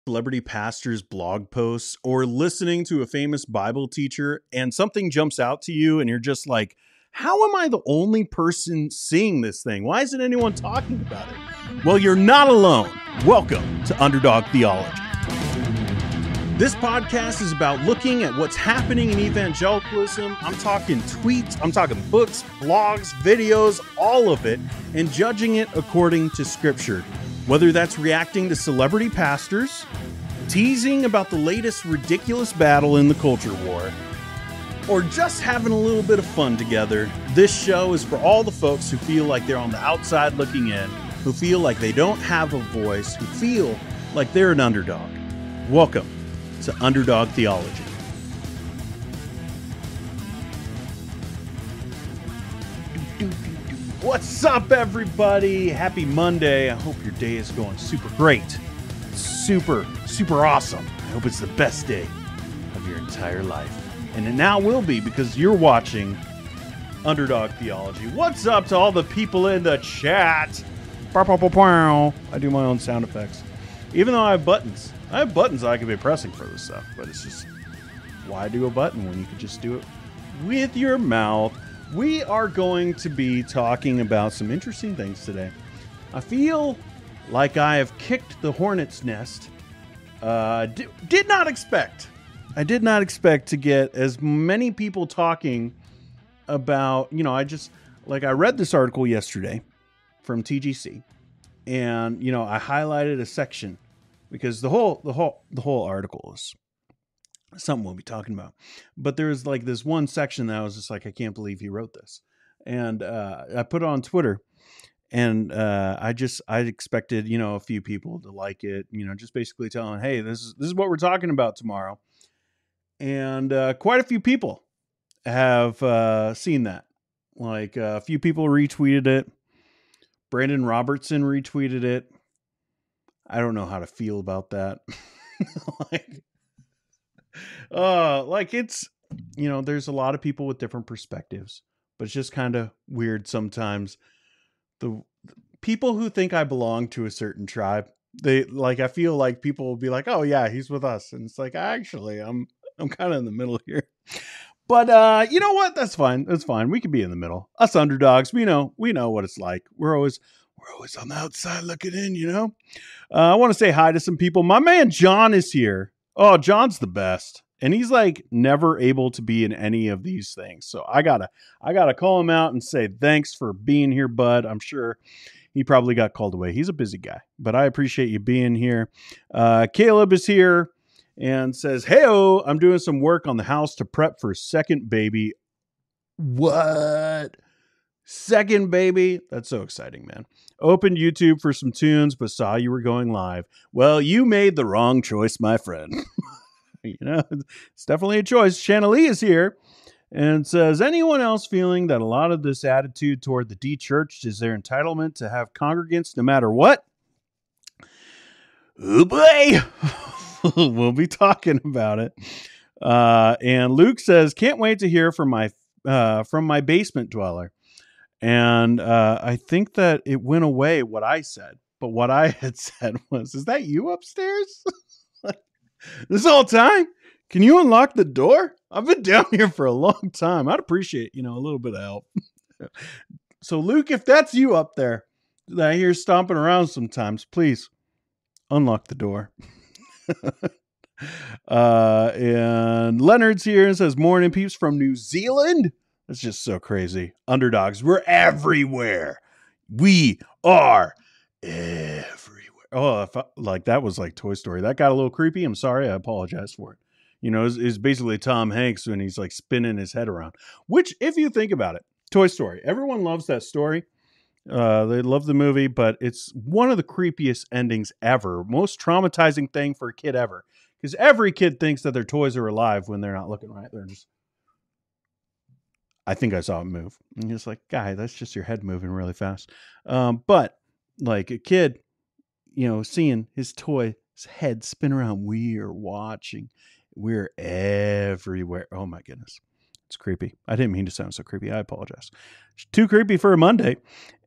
celebrity pastor's blog posts or listening to a famous Bible teacher and something jumps out to you and you're just like, how am I the only person seeing this thing? Why isn't anyone talking about it? Well, you're not alone. Welcome to Underdog Theology. This podcast is about looking at what's happening in evangelicalism. I'm talking tweets, I'm talking books, blogs, videos, all of it, and judging it according to Scripture. Whether that's reacting to celebrity pastors, teasing about the latest ridiculous battle in the culture war, or just having a little bit of fun together, this show is for all the folks who feel like they're on the outside looking in, who feel like they don't have a voice, who feel like they're an underdog. Welcome to Underdog Theology. What's up, everybody? Happy Monday. I hope your day is going super great. Super awesome. I hope it's the best day of your entire life. And it now will be because you're watching Underdog Theology. What's up to all the people in the chat? I do my own sound effects. Even though I have buttons. I have buttons I could be pressing for this stuff, but it's just, why do a button when you could just do it with your mouth? We are going to be talking about some interesting things today. I feel like I have kicked the hornet's nest. I did not expect to get as many people talking about, I read this article yesterday from TGC, and, I highlighted a section because the whole article is something we'll be talking about. But there's like this one section that I was just like, I can't believe he wrote this. And I put it on Twitter, and I expected, a few people to like it, just basically telling, hey, this is what we're talking about tomorrow. And quite a few people have seen that. Like a few people retweeted it. Brandon Robertson retweeted it. I don't know how to feel about that. It's, there's a lot of people with different perspectives, but it's just kind of weird sometimes. The people who think I belong to a certain tribe, I feel like people will be like, oh yeah, he's with us. And it's like, actually, I'm kind of in the middle here. But you know what? That's fine. That's fine. We can be in the middle. Us underdogs, we know what it's like. We're always on the outside looking in, I want to say hi to some people. My man John is here. Oh, John's the best. And he's like never able to be in any of these things. So I gotta call him out and say, thanks for being here, bud. I'm sure he probably got called away. He's a busy guy, but I appreciate you being here. Caleb is here and says, hey-o, I'm doing some work on the house to prep for second baby. What? Second baby? That's so exciting, man. Opened YouTube for some tunes, but saw you were going live. Well, you made the wrong choice, my friend. It's definitely a choice. Shanalee is here and says, anyone else feeling that a lot of this attitude toward the de-churched is their entitlement to have congregants no matter what? Oh boy! We'll be talking about it. And Luke says, can't wait to hear from my basement dweller. And I think that it went away what I said. But what I had said was, is that you upstairs? This whole time? Can you unlock the door? I've been down here for a long time. I'd appreciate, a little bit of help. So Luke, if that's you up there that I hear stomping around sometimes, please unlock the door. And Leonard's here and says, morning peeps from New Zealand. That's just so crazy. Underdogs, we're everywhere. We are everywhere. Oh, that was like Toy Story. That got a little creepy. I'm sorry. I apologize for it. It's basically Tom Hanks when he's like spinning his head around. Which, if you think about it, Toy Story. Everyone loves that story. They love the movie, but it's one of the creepiest endings ever. Most traumatizing thing for a kid ever. Because every kid thinks that their toys are alive when they're not looking right. They're just... I think I saw it move. And you're just like, guy, that's just your head moving really fast. But like a kid, seeing his toy's head spin around, we are watching. We're everywhere. Oh my goodness. It's creepy. I didn't mean to sound so creepy. I apologize. It's too creepy for a Monday.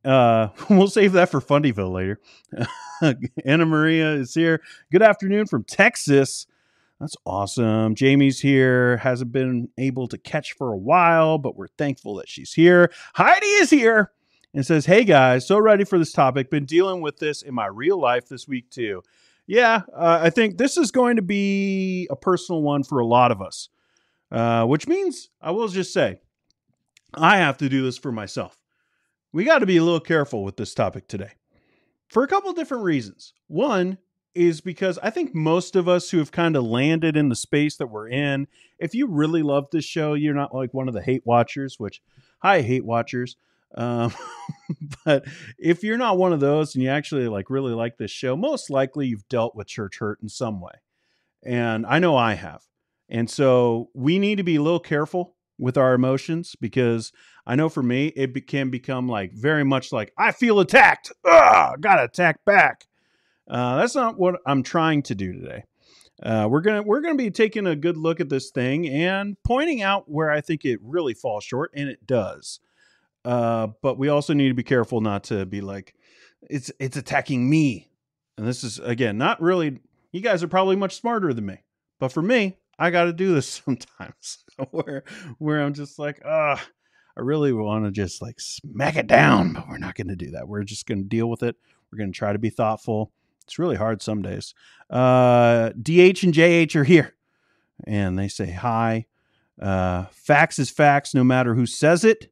We'll save that for Fundyville later. Anna Maria is here. Good afternoon from Texas. That's awesome. Jamie's here. Hasn't been able to catch for a while, but we're thankful that she's here. Heidi is here and says, hey guys, so ready for this topic. Been dealing with this in my real life this week too. Yeah, I think this is going to be a personal one for a lot of us, which means I will just say I have to do this for myself. We got to be a little careful with this topic today for a couple of different reasons. One is because I think most of us who have kind of landed in the space that we're in, if you really love this show, you're not like one of the hate watchers, which, hi, hate watchers. But if you're not one of those and you actually like really like this show, most likely you've dealt with church hurt in some way. And I know I have. And so we need to be a little careful with our emotions, because I know for me, it can become like very much like, I feel attacked. Gotta attack back. That's not what I'm trying to do today. We're gonna be taking a good look at this thing and pointing out where I think it really falls short, and it does. But we also need to be careful not to be like, it's attacking me. And this is, again, not really, you guys are probably much smarter than me, but for me, I got to do this sometimes where I'm just like, I really want to just like smack it down, but we're not going to do that. We're just going to deal with it. We're going to try to be thoughtful. It's really hard some days. DH and JH are here and they say hi. Facts is facts, no matter who says it.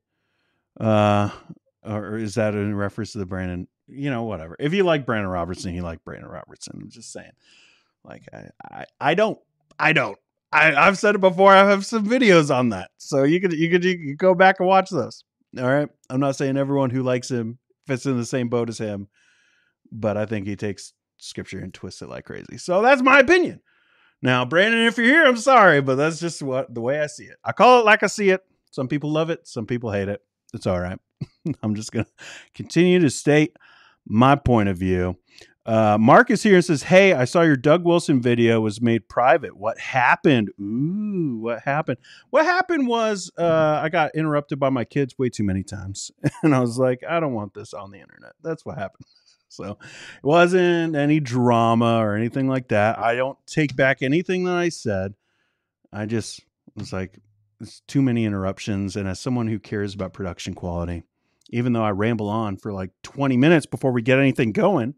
Or is that in reference to the Brandon, whatever. If you like Brandon Robertson, you like Brandon Robertson. I'm just saying, like, I don't, I've said it before. I have some videos on that. So you could go back and watch those. All right. I'm not saying everyone who likes him fits in the same boat as him, but I think he takes scripture and twists it like crazy. So that's my opinion. Now, Brandon, if you're here, I'm sorry, but that's just the way I see it. I call it like I see it. Some people love it. Some people hate it. It's all right. I'm just going to continue to state my point of view. Mark is here and says, hey, I saw your Doug Wilson video was made private. What happened? Ooh, what happened? What happened was I got interrupted by my kids way too many times. And I was like, I don't want this on the internet. That's what happened. So it wasn't any drama or anything like that. I don't take back anything that I said. I just was like, it's too many interruptions. And as someone who cares about production quality, even though I ramble on for like 20 minutes before we get anything going,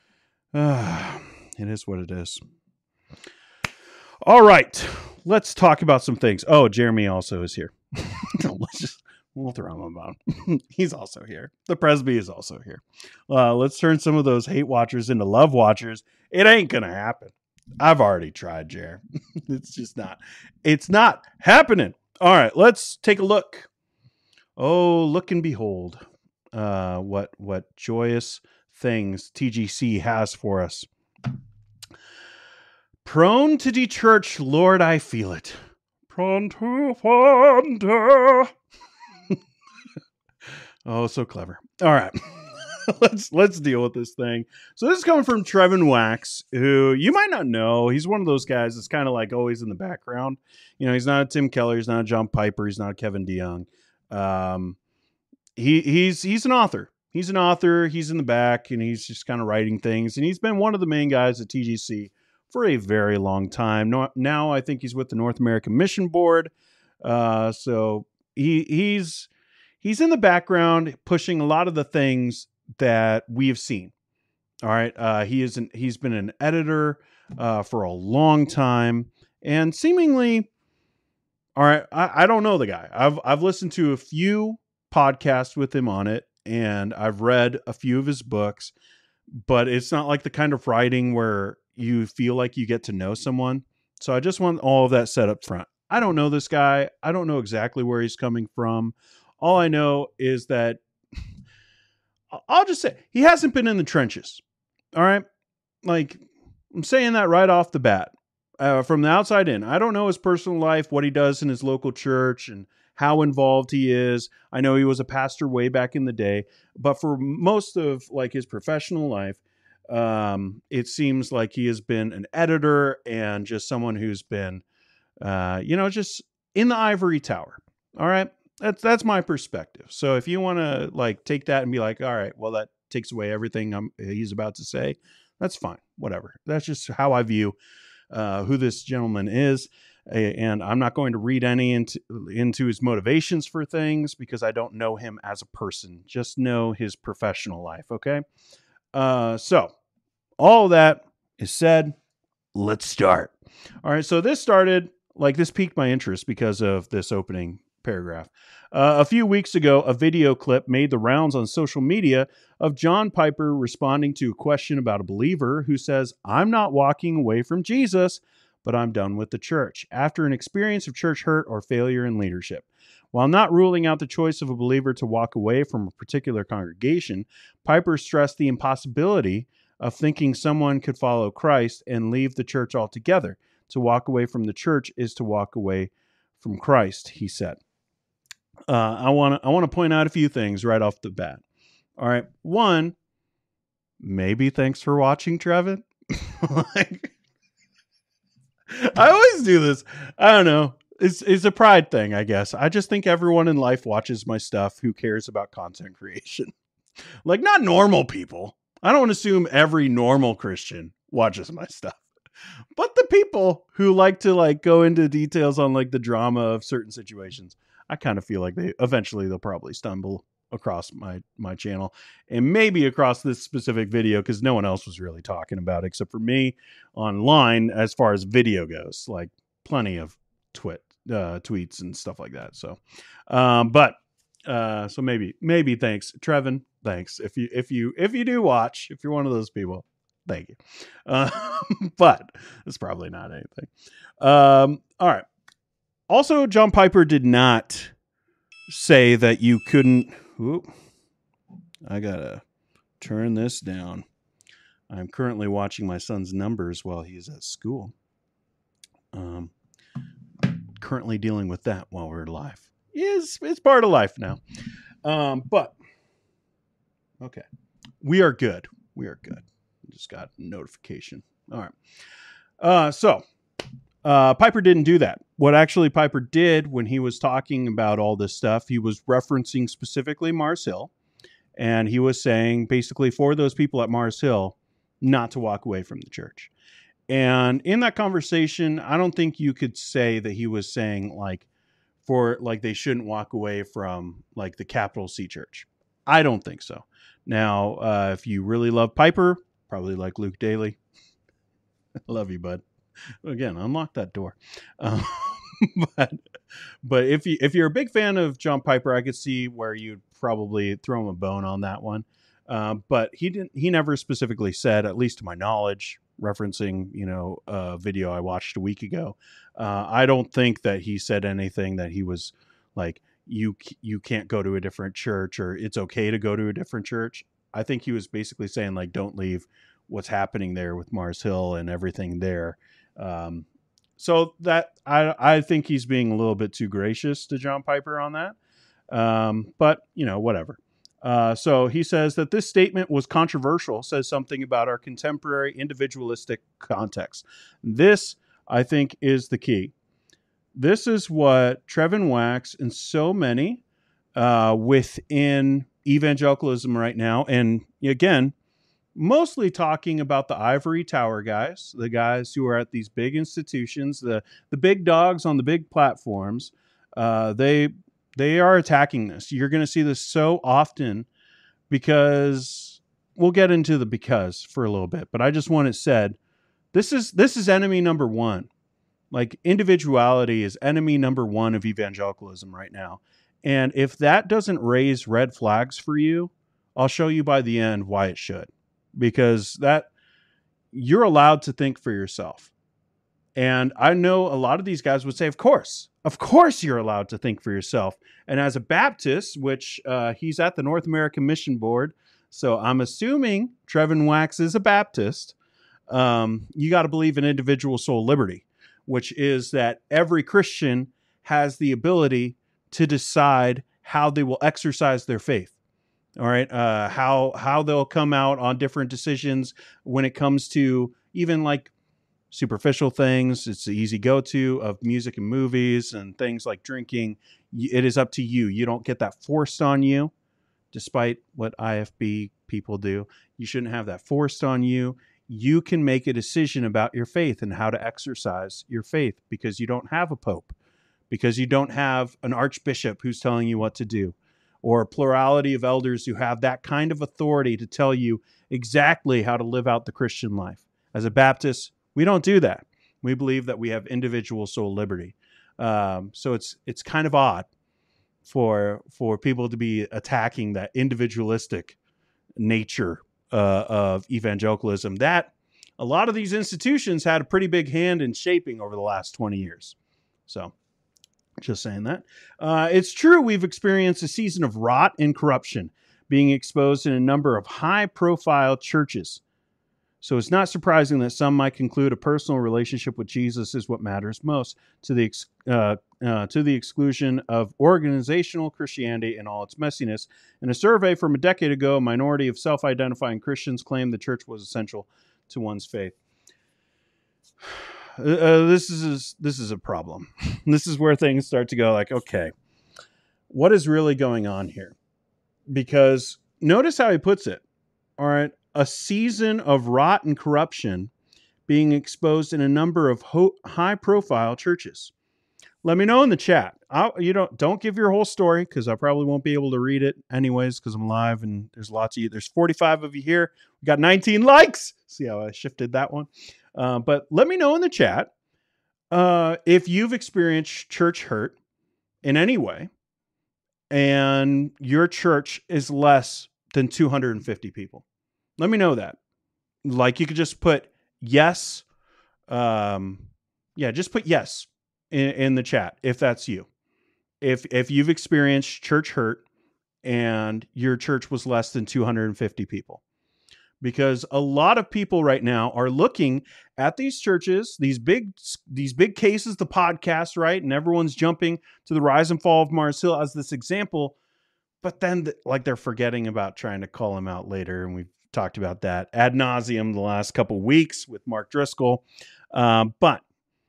it is what it is. All right, let's talk about some things. Oh, Jeremy also is here. We'll throw him about. He's also here. The Presby is also here. Let's turn some of those hate watchers into love watchers. It ain't going to happen. I've already tried, Jer. It's not happening. All right, let's take a look. Oh, look and behold. What joyous things TGC has for us. Prone to dechurch, Lord, I feel it. Prone to wander. Oh, so clever. All right. Let's deal with this thing. So this is coming from Trevin Wax, who you might not know. He's one of those guys that's kind of like always in the background. He's not a Tim Keller. He's not a John Piper. He's not a Kevin DeYoung. He's an author. He's an author. He's in the back and he's just kind of writing things. And he's been one of the main guys at TGC for a very long time. Now I think he's with the North American Mission Board. So he's in the background pushing a lot of the things that we have seen. All right. He's been an editor for a long time and seemingly, all right, I don't know the guy. I've listened to a few podcasts with him on it and I've read a few of his books, but it's not like the kind of writing where you feel like you get to know someone. So I just want all of that set up front. I don't know this guy. I don't know exactly where he's coming from. All I know is that I'll just say he hasn't been in the trenches. All right. Like I'm saying that right off the bat, from the outside in. I don't know his personal life, what he does in his local church and how involved he is. I know he was a pastor way back in the day, but for most of like his professional life, it seems like he has been an editor and just someone who's been, just in the ivory tower. All right. That's my perspective. So if you want to like take that and be like, all right, well that takes away everything he's about to say, that's fine. Whatever. That's just how I view who this gentleman is. And I'm not going to read any into his motivations for things because I don't know him as a person. Just know his professional life. Okay. So all that is said, let's start. All right. So this piqued my interest because of this opening paragraph. A few weeks ago, a video clip made the rounds on social media of John Piper responding to a question about a believer who says, "I'm not walking away from Jesus, but I'm done with the church," after an experience of church hurt or failure in leadership. While not ruling out the choice of a believer to walk away from a particular congregation, Piper stressed the impossibility of thinking someone could follow Christ and leave the church altogether. To walk away from the church is to walk away from Christ, he said. I want to point out a few things right off the bat. All right. One, maybe thanks for watching, Trevin. Like, I always do this. I don't know. It's a pride thing, I guess. I just think everyone in life watches my stuff who cares about content creation. Like, not normal people. I don't assume every normal Christian watches my stuff. But the people who like to like go into details on like the drama of certain situations, I kind of feel like they'll probably stumble across my channel and maybe across this specific video because no one else was really talking about it except for me online as far as video goes. Like plenty of tweets and stuff like that. So, so maybe thanks, Trevin. Thanks if you do watch, if you're one of those people. Thank you. But it's probably not anything. All right. Also, John Piper did not say that you couldn't. I gotta turn this down. I'm currently watching my son's numbers while he's at school. Currently dealing with that while we're live. It's part of life now. But okay, we are good. We are good. Just got a notification. All right. So Piper didn't do that. What actually Piper did when he was talking about all this stuff, he was referencing specifically Mars Hill. And he was saying basically for those people at Mars Hill not to walk away from the church. And in that conversation, I don't think you could say that he was saying like they shouldn't walk away from like the capital C church. I don't think so. Now, if you really love Piper, probably like Luke Daly. Love you, bud. Again, unlock that door. But if you're a big fan of John Piper, I could see where you'd probably throw him a bone on that one. But he never specifically said, at least to my knowledge, referencing, a video I watched a week ago. I don't think that he said anything that he was like, you can't go to a different church or it's okay to go to a different church. I think he was basically saying like, don't leave what's happening there with Mars Hill and everything there. So that I think he's being a little bit too gracious to John Piper on that. But whatever. So he says that this statement was controversial, says something about our contemporary individualistic context. This, I think, is the key. This is what Trevin Wax and so many within evangelicalism right now, and again, mostly talking about the ivory tower guys, the guys who are at these big institutions, the big dogs on the big platforms, they are attacking this. You're going to see this so often because we'll get into the because for a little bit, but I just want it said, this is enemy number one. Like individuality is enemy number one of evangelicalism right now. And if that doesn't raise red flags for you, I'll show you by the end why it should. Because that you're allowed to think for yourself. And I know a lot of these guys would say, of course you're allowed to think for yourself. And as a Baptist, which he's at the North American Mission Board, so I'm assuming Trevin Wax is a Baptist, you got to believe in individual soul liberty, which is that every Christian has the ability to decide how they will exercise their faith. All right. How they'll come out on different decisions when it comes to even like superficial things. It's the easy go-to of music and movies and things like drinking. It is up to you. You don't get that forced on you, despite what IFB people do. You shouldn't have that forced on you. You can make a decision about your faith and how to exercise your faith because you don't have a pope, because you don't have an archbishop who's telling you what to do, or a plurality of elders who have that kind of authority to tell you exactly how to live out the Christian life. As a Baptist, we don't do that. We believe that we have individual soul liberty. So it's kind of odd for people to be attacking that individualistic nature of evangelicalism that a lot of these institutions had a pretty big hand in shaping over the last 20 years. So just saying that. It's true we've experienced a season of rot and corruption being exposed in a number of high-profile churches. So it's not surprising that some might conclude a personal relationship with Jesus is what matters most, to the exclusion of organizational Christianity and all its messiness. In a survey from a decade ago, a minority of self-identifying Christians claimed the church was essential to one's faith. This is a problem. This is where things start to go like, okay, what is really going on here? Because notice how he puts it. All right. A season of rot and corruption being exposed in a number of high-profile churches. Let me know in the chat. Don't give your whole story because I probably won't be able to read it anyways because I'm live and there's lots of you. There's 45 of you here. We got 19 likes. See how I shifted that one? But let me know in the chat if you've experienced church hurt in any way and your church is less than 250 people. Let me know that. Like you could just put yes. Just put yes in the chat if that's you. If you've experienced church hurt and your church was less than 250 people. Because a lot of people right now are looking at these churches, these big cases, the podcast, right? And everyone's jumping to the rise and fall of Mars Hill as this example. But then they're forgetting about trying to call him out later. And we've talked about that ad nauseum the last couple of weeks with Mark Driscoll. But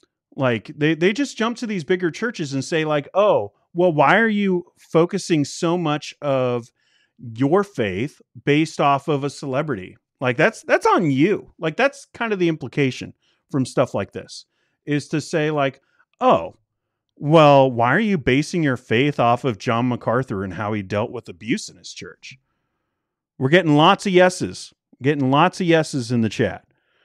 they just jump to these bigger churches and say like, oh, well, why are you focusing so much of your faith based off of a celebrity? Like that's on you. Like that's kind of the implication from stuff like this is to say like, oh, well, why are you basing your faith off of John MacArthur and how he dealt with abuse in his church? We're getting lots of yeses, in the chat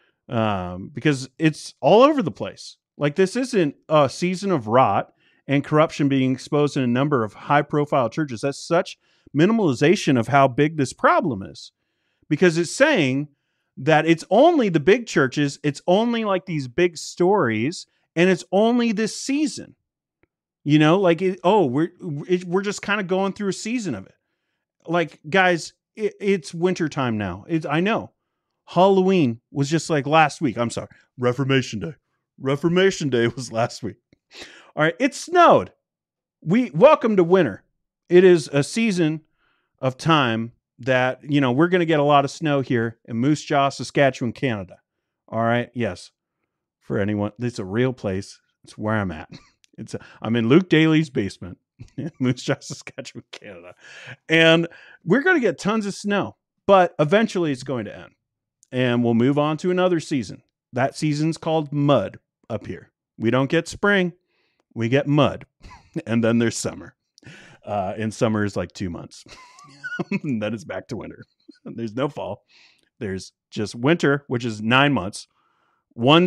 because it's all over the place. Like this isn't a season of rot and corruption being exposed in a number of high-profile churches. That's such minimalization of how big this problem is because it's saying that it's only the big churches, it's only like these big stories, and it's only this season. You know, like, we're just kind of going through a season of it. Like, guys, it's wintertime now. I know. Halloween was just like last week. I'm sorry. Reformation Day. Reformation Day was last week. All right. It snowed. Welcome to winter. It is a season of time that, we're going to get a lot of snow here in Moose Jaw, Saskatchewan, Canada. All right. Yes. For anyone, it's a real place. It's where I'm at. I'm in Luke Daly's basement, Moose Jaw, Saskatchewan, Canada. And we're going to get tons of snow, but eventually it's going to end. And we'll move on to another season. That season's called mud up here. We don't get spring. We get mud. And then there's summer. And summer is like 2 months. And then it's back to winter. There's no fall. There's just winter, which is 9 months. 1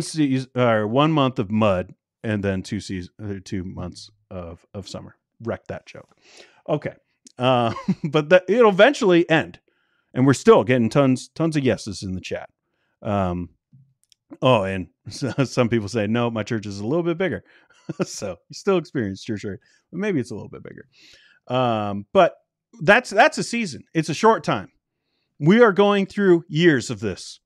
month of mud. And then 2 months of summer. Wreck that joke. Okay. But it'll eventually end. And we're still getting tons of yeses in the chat. And some people say, no, my church is a little bit bigger. So you still experience church hurt, but maybe it's a little bit bigger. But that's a season. It's a short time. We are going through years of this.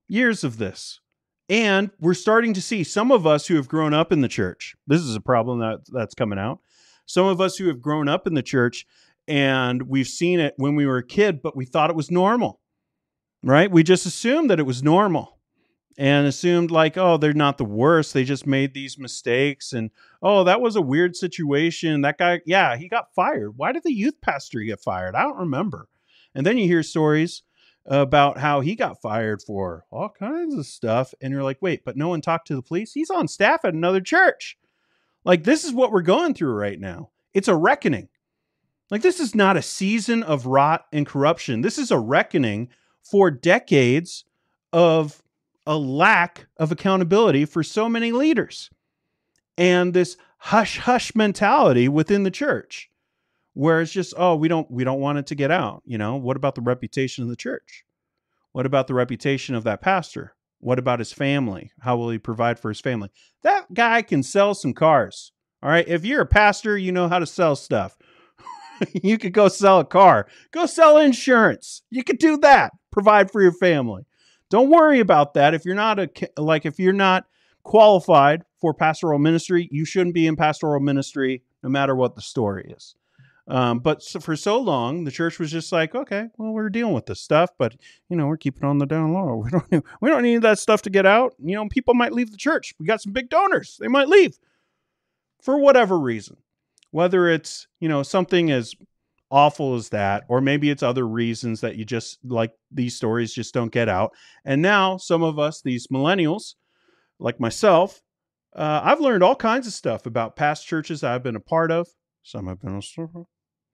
And we're starting to see some of us who have grown up in the church. This is a problem that's coming out. Some of us who have grown up in the church and we've seen it when we were a kid, but we thought it was normal, right? We just assumed that it was normal. and assumed like, oh, they're not the worst. They just made these mistakes. And, oh, that was a weird situation. That guy, yeah, he got fired. Why did the youth pastor get fired? I don't remember. And then you hear stories about how he got fired for all kinds of stuff. And you're like, wait, but no one talked to the police? He's on staff at another church. Like, this is what we're going through right now. It's a reckoning. Like, this is not a season of rot and corruption. This is a reckoning for decades of a lack of accountability for so many leaders. And this hush-hush mentality within the church, where it's just, oh, we don't want it to get out. You know, what about the reputation of the church? What about the reputation of that pastor? What about his family? How will he provide for his family? That guy can sell some cars. All right. If you're a pastor, you know how to sell stuff. You could go sell a car, go sell insurance. You could do that. Provide for your family. Don't worry about that. If you're not if you're not qualified for pastoral ministry, you shouldn't be in pastoral ministry, no matter what the story is. But for so long, the church was just like, okay, well, we're dealing with this stuff, but we're keeping it on the down low. We don't need that stuff to get out. People might leave the church. We got some big donors. They might leave for whatever reason, whether it's, something as awful as that, or maybe it's other reasons that you just like these stories just don't get out. And now some of us, these millennials, like myself, I've learned all kinds of stuff about past churches I've been a part of. Some I've been a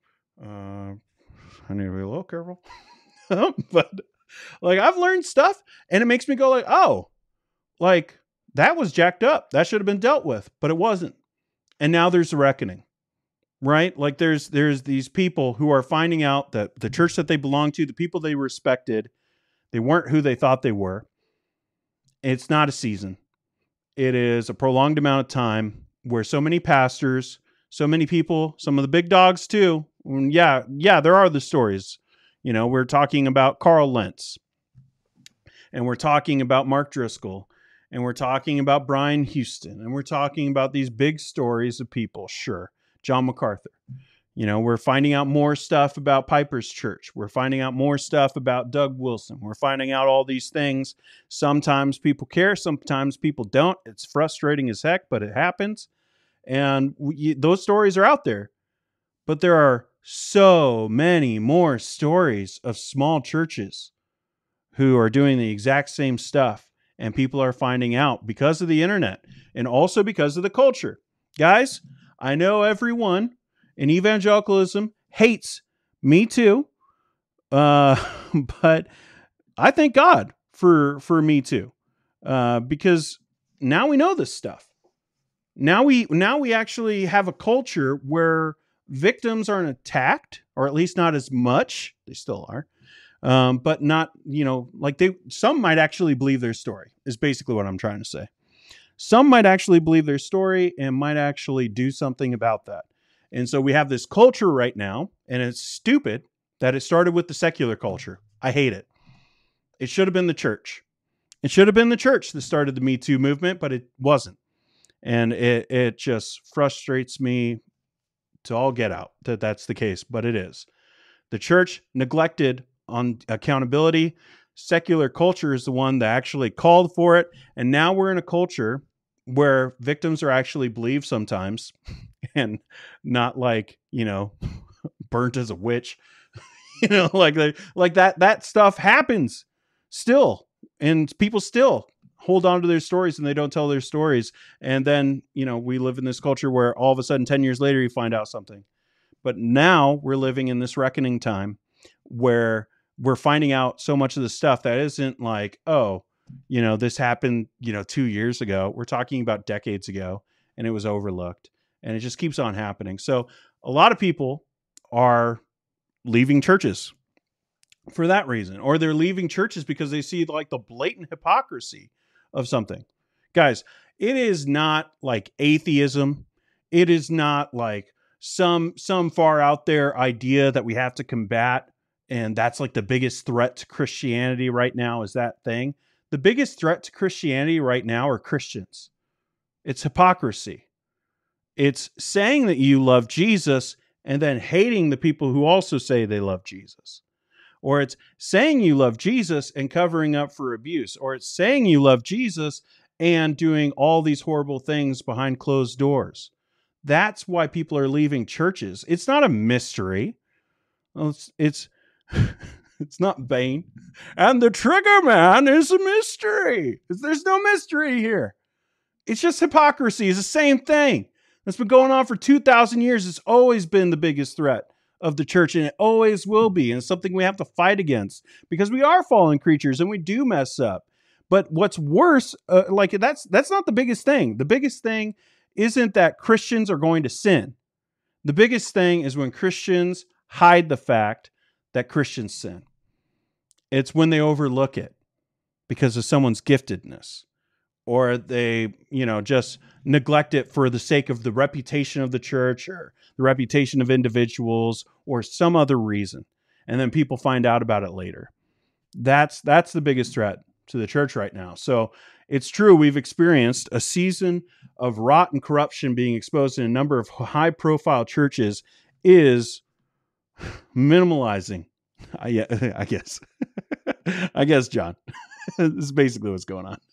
I need to be a little careful. But like, I've learned stuff and it makes me go like, oh, like that was jacked up. That should have been dealt with, but it wasn't. And now there's a reckoning, right? Like there's these people who are finding out that the church that they belong to, the people they respected, they weren't who they thought they were. It's not a season. It is a prolonged amount of time where so many pastors, so many people, some of the big dogs too. Yeah, there are the stories. We're talking about Carl Lentz, and we're talking about Mark Driscoll, and we're talking about Brian Houston, and we're talking about these big stories of people. Sure. John MacArthur. We're finding out more stuff about Piper's Church. We're finding out more stuff about Doug Wilson. We're finding out all these things. Sometimes people care. Sometimes people don't. It's frustrating as heck, but it happens. And those stories are out there. But there are so many more stories of small churches who are doing the exact same stuff. And people are finding out because of the internet and also because of the culture. Guys, I know everyone in evangelicalism hates Me Too. But I thank God for Me Too. Because now we know this stuff. Now we actually have a culture where victims aren't attacked, or at least not as much. They still are. But not, some might actually believe their story is basically what I'm trying to say. Some might actually believe their story and might actually do something about that. And so we have this culture right now, and it's stupid that it started with the secular culture. I hate it. It should have been the church. It should have been the church that started the Me Too movement, but it wasn't. And it just frustrates me to all get out that that's the case, but it is. The church neglected on accountability. Secular culture is the one that actually called for it. And now we're in a culture where victims are actually believed sometimes and not like, burnt as a witch, like that stuff happens still. And people still hold on to their stories and they don't tell their stories. And then, we live in this culture where all of a sudden 10 years later, you find out something. But now we're living in this reckoning time where we're finding out so much of the stuff that isn't like, oh, this happened, 2 years ago. We're talking about decades ago, and it was overlooked, and it just keeps on happening. So a lot of people are leaving churches for that reason, or they're leaving churches because they see like the blatant hypocrisy of something. Guys, it is not like atheism. It is not like some far out there idea that we have to combat. And that's like the biggest threat to Christianity right now is that thing. The biggest threat to Christianity right now are Christians. It's hypocrisy. It's saying that you love Jesus and then hating the people who also say they love Jesus. or it's saying you love Jesus and covering up for abuse, or it's saying you love Jesus and doing all these horrible things behind closed doors. That's why people are leaving churches. It's not a mystery. Well, it's it's not vain. And the trigger man is a mystery. There's no mystery here. It's just hypocrisy. It's the same thing. That's been going on for 2,000 years. It's always been the biggest threat of the church, and it always will be. And it's something we have to fight against because we are fallen creatures and we do mess up. But what's worse, that's not the biggest thing. The biggest thing isn't that Christians are going to sin. The biggest thing is when Christians hide the fact that Christians sin. It's when they overlook it because of someone's giftedness, or they, just neglect it for the sake of the reputation of the church or the reputation of individuals or some other reason. And then people find out about it later. That's the biggest threat to the church right now. So it's true, we've experienced a season of rot and corruption being exposed in a number of high-profile churches is minimalizing. I guess. I guess, John. This is basically what's going on.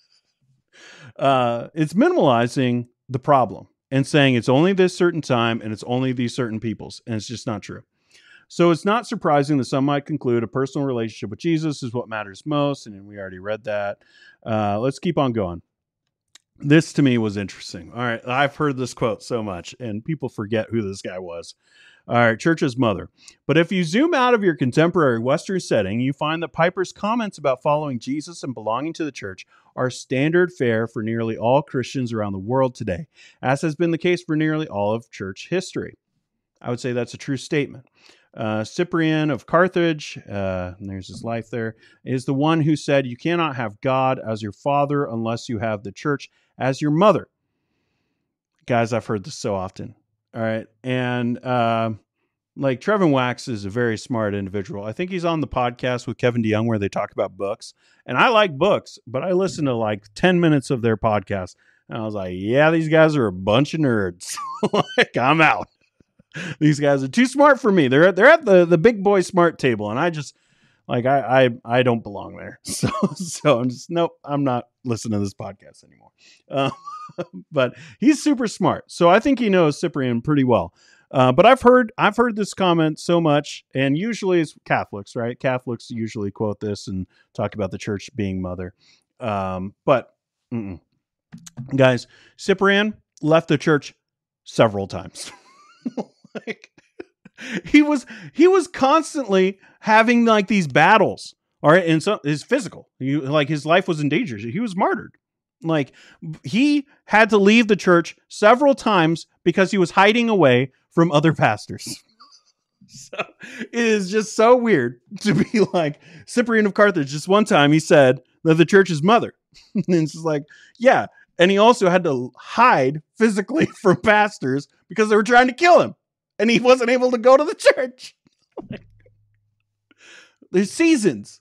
It's minimalizing the problem and saying it's only this certain time and it's only these certain peoples, and it's just not true. So it's not surprising that some might conclude a personal relationship with Jesus is what matters most, and we already read that. Let's keep on going. This to me was interesting. All right, I've heard this quote so much, and people forget who this guy was. All right, church's mother. But if you zoom out of your contemporary Western setting, you find that Piper's comments about following Jesus and belonging to the church are standard fare for nearly all Christians around the world today, as has been the case for nearly all of church history. I would say that's a true statement. Cyprian of Carthage, and there's his life there, is the one who said, you cannot have God as your father unless you have the church as your mother. Guys, I've heard this so often. All right. And Trevin Wax is a very smart individual. I think he's on the podcast with Kevin DeYoung where they talk about books. And I like books, but I listened to 10 minutes of their podcast. And I was like, yeah, these guys are a bunch of nerds. I'm out. These guys are too smart for me. They're at the big boy smart table. And I just I don't belong there. So I'm just, nope, I'm not listening to this podcast anymore. But he's super smart. So I think he knows Cyprian pretty well. But I've heard this comment so much, and usually it's Catholics, right? Catholics usually quote this and talk about the church being mother. But guys, Cyprian left the church several times. He was constantly having these battles. All right, and so his physical, his life was in danger. He was martyred. He had to leave the church several times because he was hiding away from other pastors. So it is just so weird to be like Cyprian of Carthage. Just one time he said that the church is mother. And it's just yeah. And he also had to hide physically from pastors because they were trying to kill him. And he wasn't able to go to the church. There's seasons.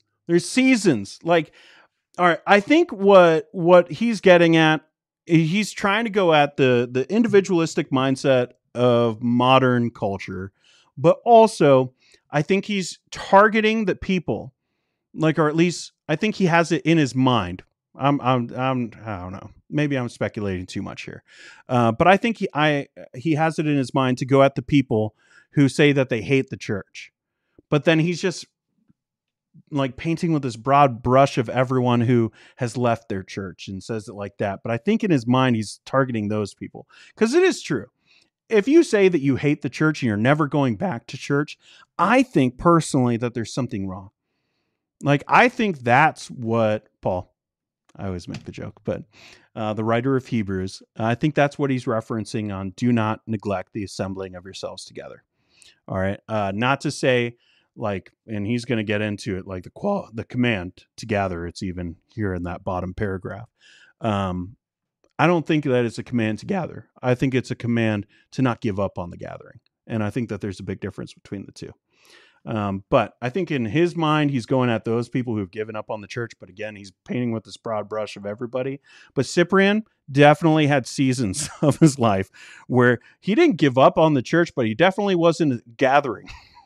All right, I think what he's getting at, he's trying to go at the individualistic mindset of modern culture, but also I think he's targeting the people, or at least I think he has it in his mind. I don't know. Maybe I'm speculating too much here, but I think he has it in his mind to go at the people who say that they hate the church, but then he's just painting with this broad brush of everyone who has left their church and says it like that. But I think in his mind, he's targeting those people because it is true. If you say that you hate the church and you're never going back to church, I think personally that there's something wrong. I think that's what Paul, I always make the joke, but the writer of Hebrews, I think that's what he's referencing on do not neglect the assembling of yourselves together. All right. Not to say and he's going to get into it, the command to gather. It's even here in that bottom paragraph. I don't think that it's a command to gather. I think it's a command to not give up on the gathering. And I think that there's a big difference between the two. But I think in his mind, he's going at those people who've given up on the church. But again, he's painting with this broad brush of everybody. But Cyprian definitely had seasons of his life where he didn't give up on the church, but he definitely wasn't gathering.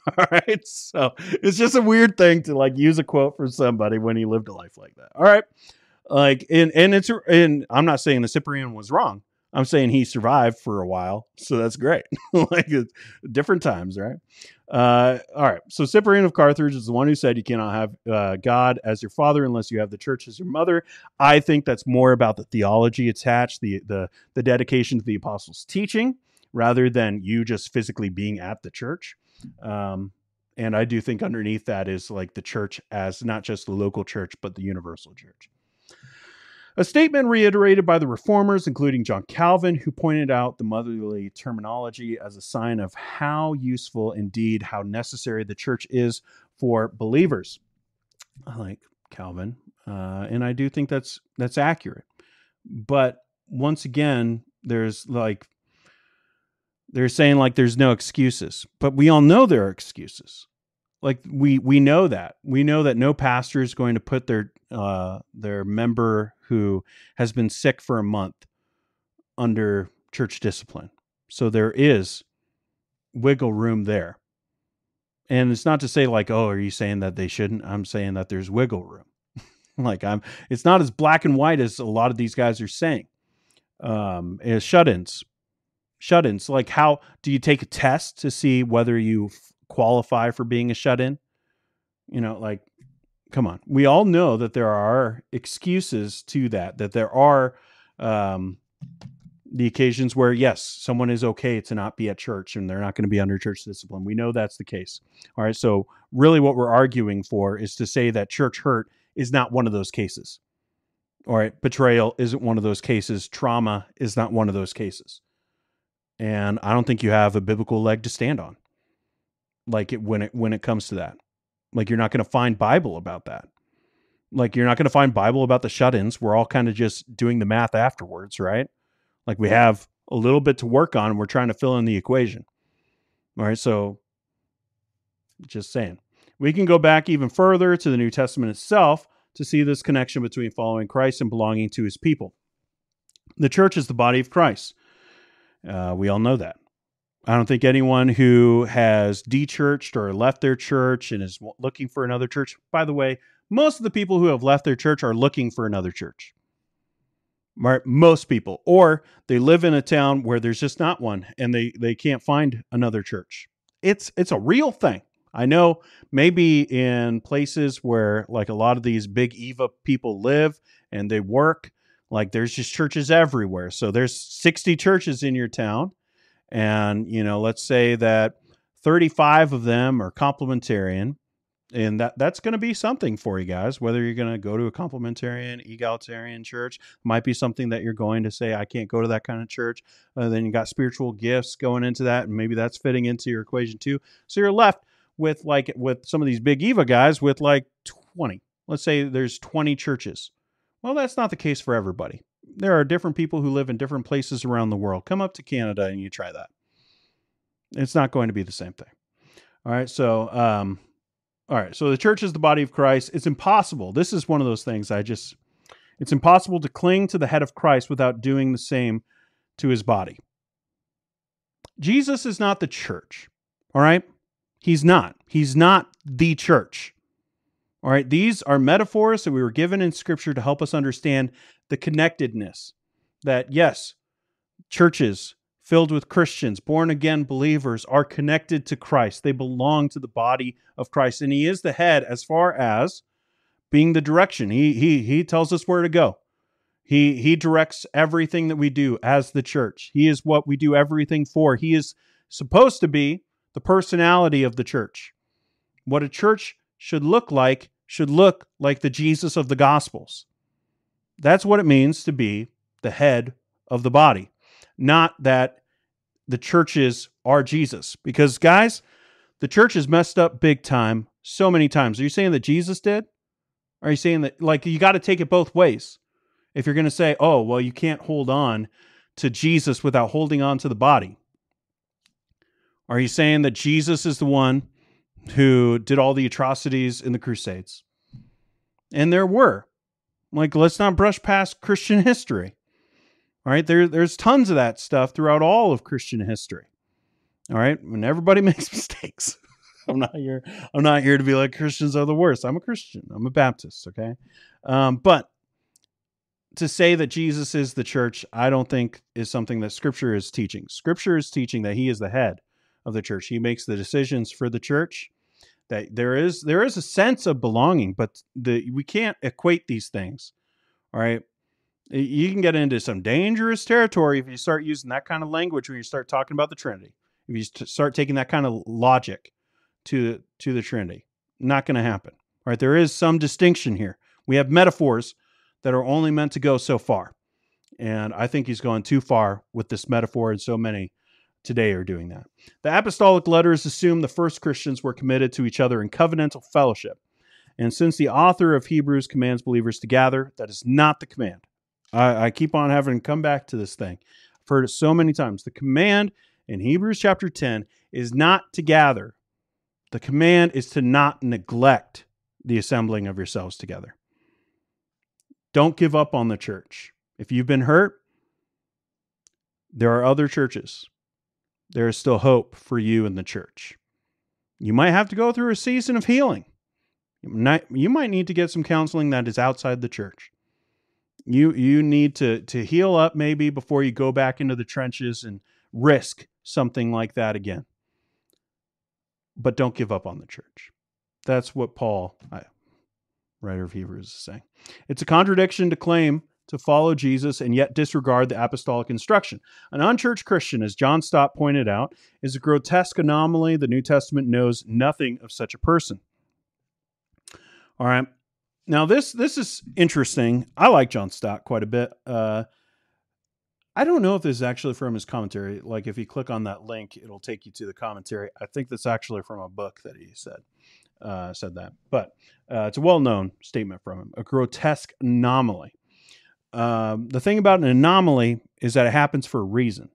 All right. So it's just a weird thing to like use a quote from somebody when he lived a life like that. All right. Like, and I'm not saying that Cyprian was wrong. I'm saying he survived for a while. So that's great. Like it's different times, right? All right. So Cyprian of Carthage is the one who said you cannot have God as your father unless you have the church as your mother. I think that's more about the theology attached, the dedication to the apostles' teaching, rather than you just physically being at the church. And I do think underneath that is like the church as not just the local church, but the universal church. A statement reiterated by the reformers, including John Calvin, who pointed out the motherly terminology as a sign of how useful, indeed, how necessary the church is for believers. I like Calvin, and I do think that's accurate. But once again, they're saying like there's no excuses, but we all know there are excuses. Like we know that no pastor is going to put their member who has been sick for a month under church discipline. So there is wiggle room there. And it's not to say like, oh, are you saying that they shouldn't? I'm saying that there's wiggle room. It's not as black and white as a lot of these guys are saying. As shut-ins. Like, how do you take a test to see whether you qualify for being a shut-in? Like, come on. We all know that there are excuses to that there are the occasions where, yes, someone is okay to not be at church and they're not going to be under church discipline. We know that's the case. All right. So really what we're arguing for is to say that church hurt is not one of those cases. All right. Betrayal isn't one of those cases. Trauma is not one of those cases. And I don't think you have a biblical leg to stand on. Like when it comes to that, like you're not going to find Bible about that. Like you're not going to find Bible about the shut-ins. We're all kind of just doing the math afterwards, right? Like we have a little bit to work on and we're trying to fill in the equation. All right. So just saying, we can go back even further to the New Testament itself to see this connection between following Christ and belonging to his people. The church is the body of Christ. We all know that. I don't think anyone who has de-churched or left their church and is looking for another church. By the way, most of the people who have left their church are looking for another church. Most people. Or they live in a town where there's just not one and they can't find another church. It's a real thing. I know maybe in places where like a lot of these big EVA people live and they work, like there's just churches everywhere. So there's 60 churches in your town. And, let's say that 35 of them are complementarian, and that's going to be something for you guys, whether you're going to go to a complementarian, egalitarian church, might be something that you're going to say, I can't go to that kind of church. Then you got spiritual gifts going into that, and maybe that's fitting into your equation too. So you're left with some of these big EVA guys with like 20. Let's say there's 20 churches. Well, that's not the case for everybody. There are different people who live in different places around the world. Come up to Canada and you try that. It's not going to be the same thing. All right. So, So the church is the body of Christ. It's impossible. This is one of those things it's impossible to cling to the head of Christ without doing the same to his body. Jesus is not the church. All right. He's not the church. All right. These are metaphors that we were given in Scripture to help us understand the connectedness that, yes, churches filled with Christians, born again believers are connected to Christ. They belong to the body of Christ, and he is the head as far as being the direction. He tells us where to go. He directs everything that we do as the church. He is what we do everything for. He is supposed to be the personality of the church. What a church should look like the Jesus of the Gospels. That's what it means to be the head of the body. Not that the churches are Jesus. Because, guys, the church is messed up big time so many times. Are you saying that Jesus did? Are you saying that, like, you got to take it both ways? If you're going to say, oh, well, you can't hold on to Jesus without holding on to the body. Are you saying that Jesus is the one who did all the atrocities in the Crusades? And there were. Like, let's not brush past Christian history. All right, there's tons of that stuff throughout all of Christian history. All right, and everybody makes mistakes. I'm not here. I'm not here to be like Christians are the worst. I'm a Christian. I'm a Baptist. Okay. But to say that Jesus is the church, I don't think is something that Scripture is teaching. Scripture is teaching that he is the head of the church. He makes the decisions for the church. That there is a sense of belonging, but we can't equate these things. All right. You can get into some dangerous territory if you start using that kind of language when you start talking about the Trinity. If you start taking that kind of logic to the Trinity, not going to happen. All right. There is some distinction here. We have metaphors that are only meant to go so far. And I think he's gone too far with this metaphor, and so many today are doing that. The apostolic letters assume the first Christians were committed to each other in covenantal fellowship. And since the author of Hebrews commands believers to gather, that is not the command. I keep on having to come back to this thing. I've heard it so many times. The command in Hebrews chapter 10 is not to gather. The command is to not neglect the assembling of yourselves together. Don't give up on the church. If you've been hurt, there are other churches. There is still hope for you in the church. You might have to go through a season of healing. You might need to get some counseling that is outside the church. You need to heal up maybe before you go back into the trenches and risk something like that again. But don't give up on the church. That's what Paul, writer of Hebrews, is saying. It's a contradiction to claim to follow Jesus and yet disregard the apostolic instruction. An unchurched Christian, as John Stott pointed out, is a grotesque anomaly. The New Testament knows nothing of such a person. All right. Now, this is interesting. I like John Stott quite a bit. I don't know if this is actually from his commentary. Like, if you click on that link, it'll take you to the commentary. I think that's actually from a book that he said that. But it's a well-known statement from him. A grotesque anomaly. The thing about an anomaly is that it happens for a reason.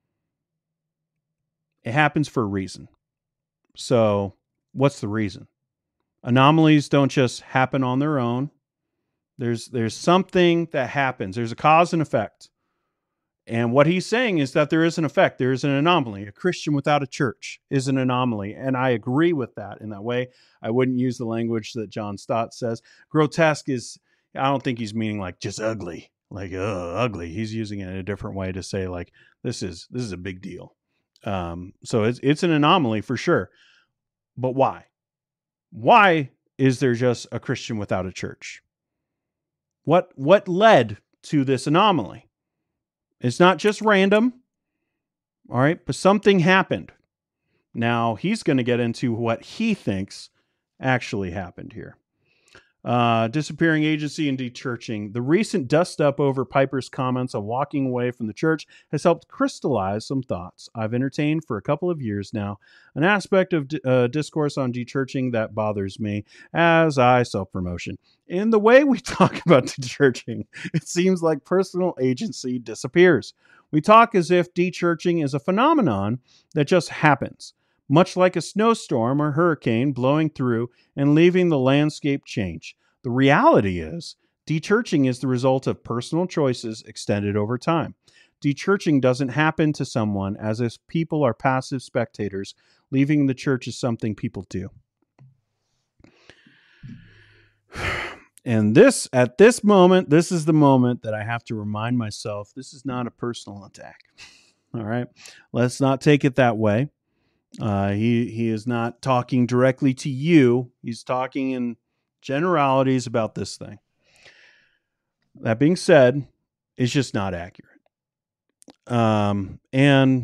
It happens for a reason. So, what's the reason? Anomalies don't just happen on their own. There's something that happens. There's a cause and effect. And what he's saying is that there is an effect. There is an anomaly. A Christian without a church is an anomaly. And I agree with that in that way. I wouldn't use the language that John Stott says. Grotesque is, I don't think he's meaning like just ugly, like ugly. He's using it in a different way to say like, this is a big deal. So it's an anomaly for sure. But why? Why is there just a Christian without a church? What led to this anomaly? It's not just random, all right, but something happened. Now, he's going to get into what he thinks actually happened here. Disappearing agency and dechurching. The recent dust-up over Piper's comments on walking away from the church has helped crystallize some thoughts I've entertained for a couple of years now. An aspect of discourse on dechurching that bothers me as I self-promotion. In the way we talk about dechurching, it seems like personal agency disappears. We talk as if dechurching is a phenomenon that just happens, much like a snowstorm or hurricane blowing through and leaving the landscape change. The reality is, dechurching is the result of personal choices extended over time. Dechurching doesn't happen to someone as if people are passive spectators. Leaving the church is something people do. And at this moment, this is the moment that I have to remind myself, this is not a personal attack. All right? Let's not take it that way. He is not talking directly to you. He's talking in generalities about this thing. That being said, it's just not accurate. And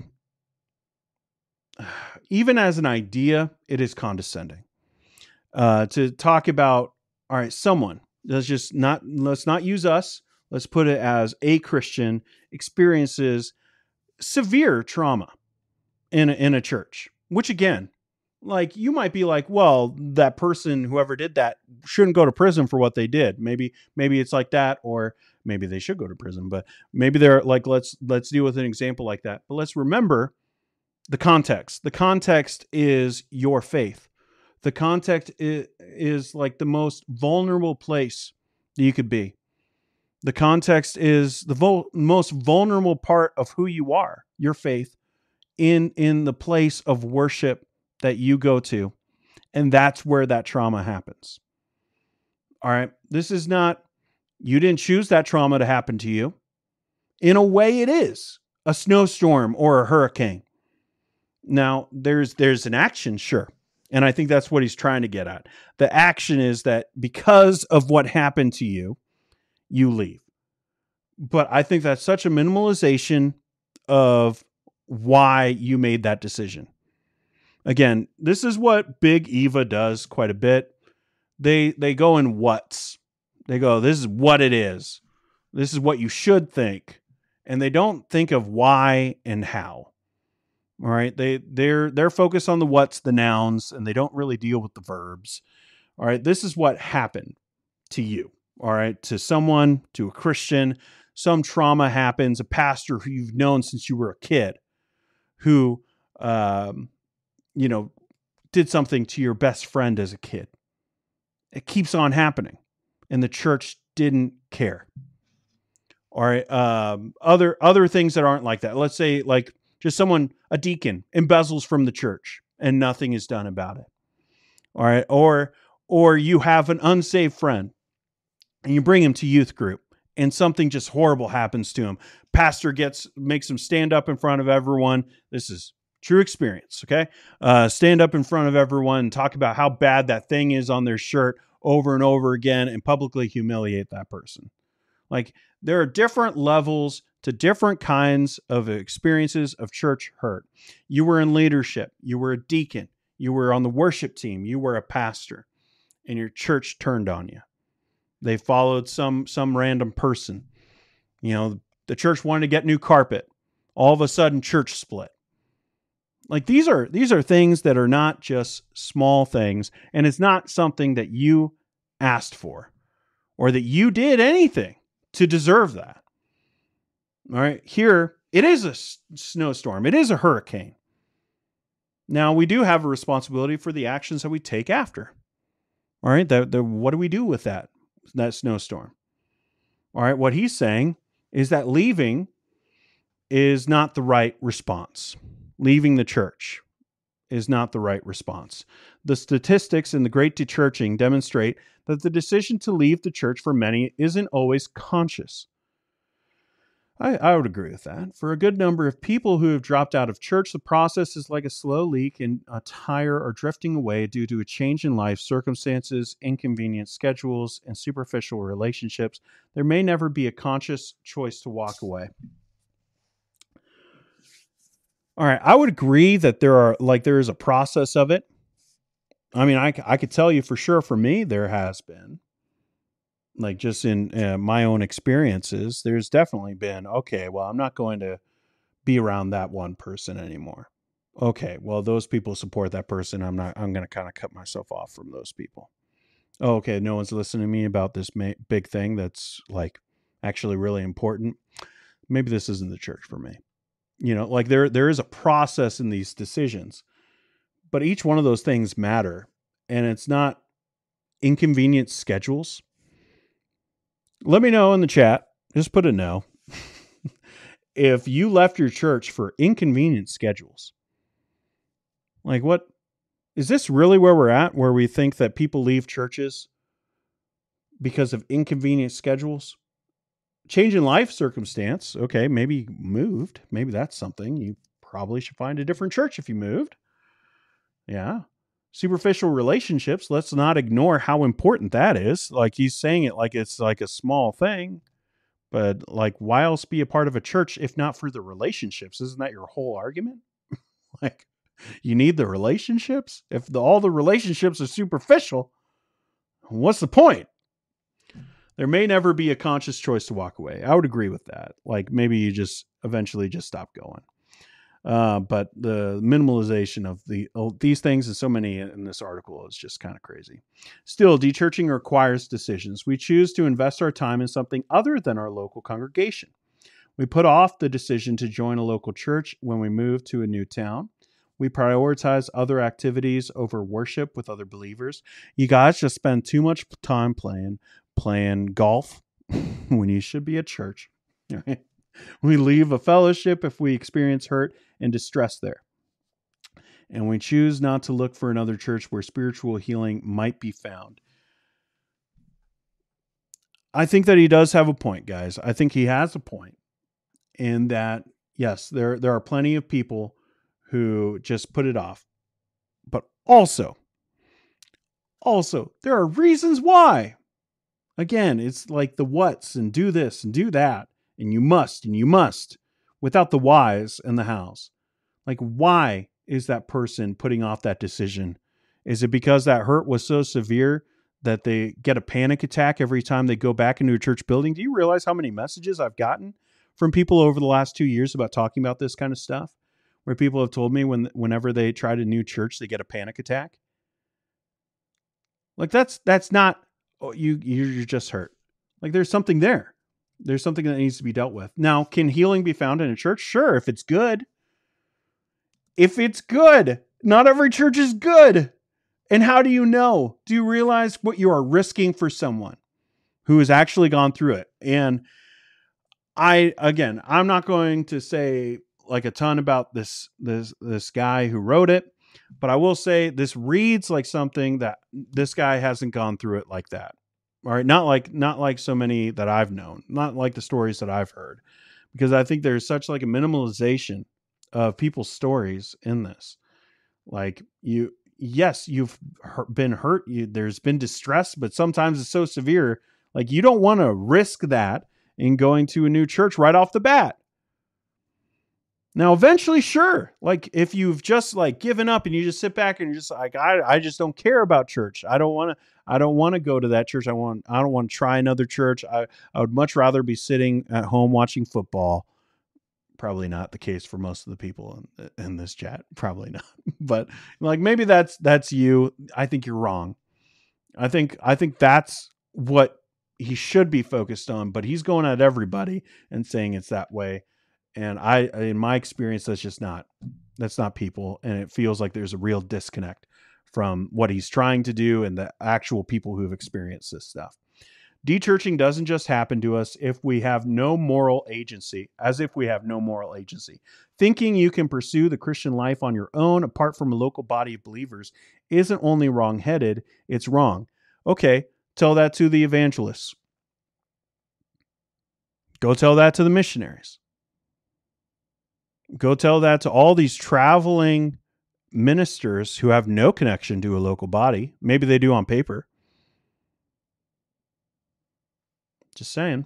even as an idea, it is condescending. To talk about, all right, someone, let's not use us. Let's put it as a Christian experiences severe trauma in a church. Which again, like you might be like, well, that person, whoever did that, shouldn't go to prison for what they did. Maybe it's like that, or maybe they should go to prison. But maybe they're like, let's deal with an example like that. But let's remember the context. The context is your faith. The context is like the most vulnerable place that you could be. The context is the most vulnerable part of who you are, your faith. In the place of worship that you go to. And that's where that trauma happens. All right. This is not, you didn't choose that trauma to happen to you. In a way, it is a snowstorm or a hurricane. Now, there's an action, sure. And I think that's what he's trying to get at. The action is that because of what happened to you, you leave. But I think that's such a minimalization of why you made that decision. Again, this is what Big Eva does quite a bit. They go in whats. They go, this is what it is. This is what you should think. And they don't think of why and how. All right. They're focused on the what's, the nouns, and they don't really deal with the verbs. All right. This is what happened to you. All right. To someone, to a Christian, some trauma happens, a pastor who you've known since you were a kid who, did something to your best friend as a kid. It keeps on happening. And the church didn't care. All right. Other things that aren't like that. Let's say like just someone, a deacon, embezzles from the church and nothing is done about it. All right. Or you have an unsaved friend and you bring him to youth group and something just horrible happens to him. Pastor makes him stand up in front of everyone. This is true experience. Okay. Stand up in front of everyone and talk about how bad that thing is on their shirt over and over again and publicly humiliate that person. Like there are different levels to different kinds of experiences of church hurt. You were in leadership. You were a deacon. You were on the worship team. You were a pastor and your church turned on you. They followed some random person. The church wanted to get new carpet. All of a sudden church split. Like these are things that are not just small things. And it's not something that you asked for or that you did anything to deserve that. All right. Here, it is a snowstorm. It is a hurricane. Now, we do have a responsibility for the actions that we take after. All right. What do we do with that snowstorm? All right. What he's saying is that leaving is not the right response. Leaving the church is not the right response. The statistics in the Great Dechurching demonstrate that the decision to leave the church for many isn't always conscious. I would agree with that. For a good number of people who have dropped out of church, the process is like a slow leak in a tire or drifting away due to a change in life circumstances, inconvenient schedules, and superficial relationships. There may never be a conscious choice to walk away. All right, I would agree that there is a process of it. I mean, I could tell you for sure for me, there has been. Like just in my own experiences, there's definitely been, okay, well, I'm not going to be around that one person anymore. Okay, well, those people support that person. I'm going to kind of cut myself off from those people. Oh, okay, no one's listening to me about this big thing that's like actually really important. Maybe this isn't the church for me. Like there is a process in these decisions, but each one of those things matter, and it's not inconvenient schedules. Let me know in the chat. Just put a no. If you left your church for inconvenient schedules. Like what? Is this really where we're at? Where we think that people leave churches because of inconvenient schedules? Change in life circumstance. Okay, maybe you moved. Maybe that's something. You probably should find a different church if you moved. Yeah. Superficial relationships. Let's not ignore how important that is. Like he's saying it like it's like a small thing. But like, why else be a part of a church if not for the relationships? Isn't that your whole argument? Like, you need the relationships? If all the relationships are superficial, what's the point? There may never be a conscious choice to walk away. I would agree with that. Like maybe you just eventually just stop going. But the minimalization of these things and so many in this article is just kind of crazy. Still, dechurching requires decisions. We choose to invest our time in something other than our local congregation. We put off the decision to join a local church when we move to a new town. We prioritize other activities over worship with other believers. You guys just spend too much time playing golf when you should be at church. Right? We leave a fellowship if we experience hurt and distress there. and we choose not to look for another church where spiritual healing might be found. I think that he does have a point, guys. I think he has a point in that, yes, there are plenty of people who just put it off. But also, there are reasons why. Again, it's like the whats and do this and do that. And you must, without the whys and the hows. Like, why is that person putting off that decision? Is it because that hurt was so severe that they get a panic attack every time they go back into a church building? Do you realize how many messages I've gotten from people over the last 2 years about talking about this kind of stuff? Where people have told me whenever they tried a new church, they get a panic attack. Like that's not, oh, you're just hurt. Like there's something there. There's something that needs to be dealt with. Now, can healing be found in a church? Sure, if it's good. If it's good. Not every church is good. And how do you know? Do you realize what you are risking for someone who has actually gone through it? And I'm not going to say like a ton about this guy who wrote it, but I will say this reads like something that this guy hasn't gone through it like that. All right. Not like so many that I've known, not like the stories that I've heard, because I think there's such like a minimalization of people's stories in this. Like you've been hurt. There's been distress, but sometimes it's so severe. Like you don't want to risk that in going to a new church right off the bat. Now, eventually, sure. Like if you've just like given up and you just sit back and you're just like, I just don't care about church. I don't want to go to that church. I don't want to try another church. I would much rather be sitting at home watching football. Probably not the case for most of the people in this chat. Probably not. But like maybe that's you. I think you're wrong. I think that's what he should be focused on, but he's going at everybody and saying it's that way. And in my experience, that's not people. And it feels like there's a real disconnect from what he's trying to do and the actual people who have experienced this stuff. Dechurching doesn't just happen to us if we have no moral agency, as if we have no moral agency. Thinking you can pursue the Christian life on your own apart from a local body of believers isn't only wrong-headed, it's wrong. Okay, tell that to the evangelists. Go tell that to the missionaries. Go tell that to all these traveling ministers who have no connection to a local body. Maybe they do on paper. Just saying.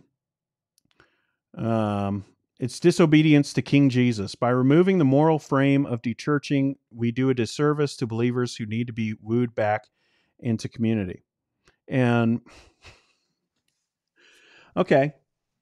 It's disobedience to King Jesus. By removing the moral frame of dechurching, we do a disservice to believers who need to be wooed back into community. And okay.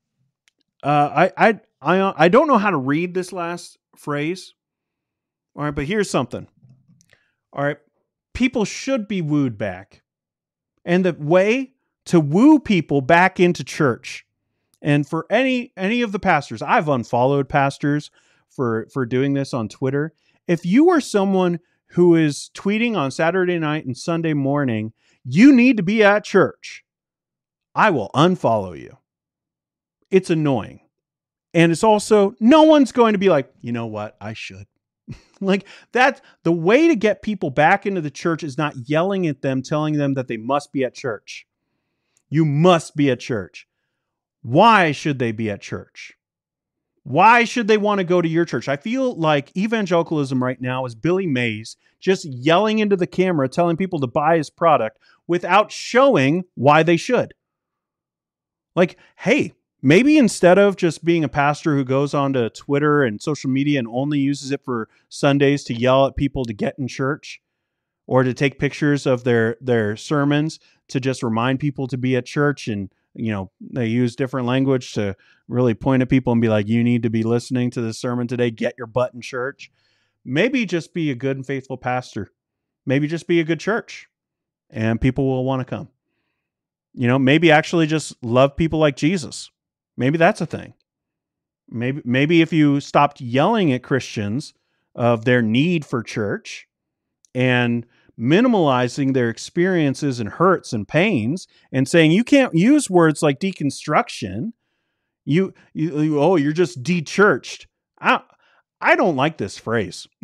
I don't know how to read this last phrase. All right, but here's something. All right, people should be wooed back. And the way to woo people back into church, and for any of the pastors, I've unfollowed pastors for doing this on Twitter. If you are someone who is tweeting on Saturday night and Sunday morning, you need to be at church, I will unfollow you. It's annoying. And it's also, no one's going to be like, you know what, I should. Like that, the way to get people back into the church is not yelling at them, telling them that they must be at church. You must be at church. Why should they be at church? Why should they want to go to your church? I feel like evangelicalism right now is Billy Mays just yelling into the camera, telling people to buy his product without showing why they should. Like, hey, maybe instead of just being a pastor who goes onto Twitter and social media and only uses it for Sundays to yell at people to get in church or to take pictures of their sermons to just remind people to be at church, and they use different language to really point at people and be like, you need to be listening to this sermon today, get your butt in church. Maybe just be a good and faithful pastor. Maybe just be a good church and people will want to come. Maybe actually just love people like Jesus. Maybe that's a thing. Maybe if you stopped yelling at Christians of their need for church and minimalizing their experiences and hurts and pains and saying you can't use words like deconstruction, you're just de-churched. I don't like this phrase.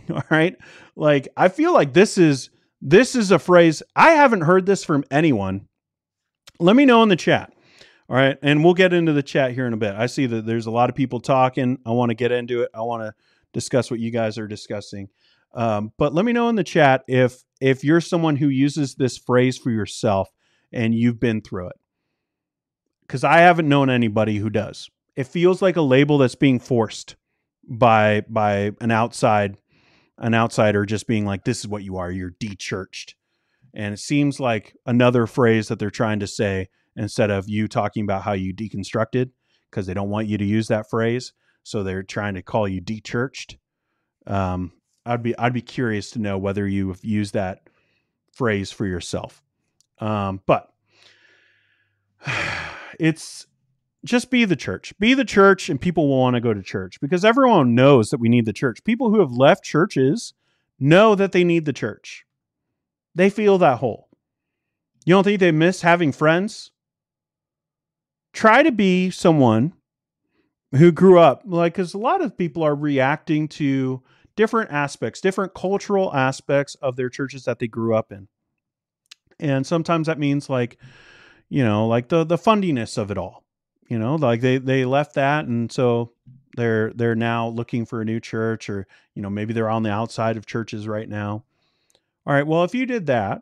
All right. Like, I feel like this is a phrase. I haven't heard this from anyone. Let me know in the chat. All right. And we'll get into the chat here in a bit. I see that there's a lot of people talking. I want to get into it. I want to discuss what you guys are discussing. But let me know in the chat if you're someone who uses this phrase for yourself and you've been through it. Because I haven't known anybody who does. It feels like a label that's being forced by an outsider just being like, this is what you are. You're de-churched. And it seems like another phrase that they're trying to say instead of you talking about how you deconstructed, because they don't want you to use that phrase. So they're trying to call you de-churched. I'd be curious to know whether you've used that phrase for yourself. But it's just be the church. Be the church, and people will want to go to church because everyone knows that we need the church. People who have left churches know that they need the church. They feel that hole. You don't think they miss having friends? Try to be someone who grew up, like, because a lot of people are reacting to different aspects, different cultural aspects of their churches that they grew up in. And sometimes that means like, like the fundiness of it all, like they left that. And so they're now looking for a new church, or, maybe they're on the outside of churches right now. All right. Well, if you did that,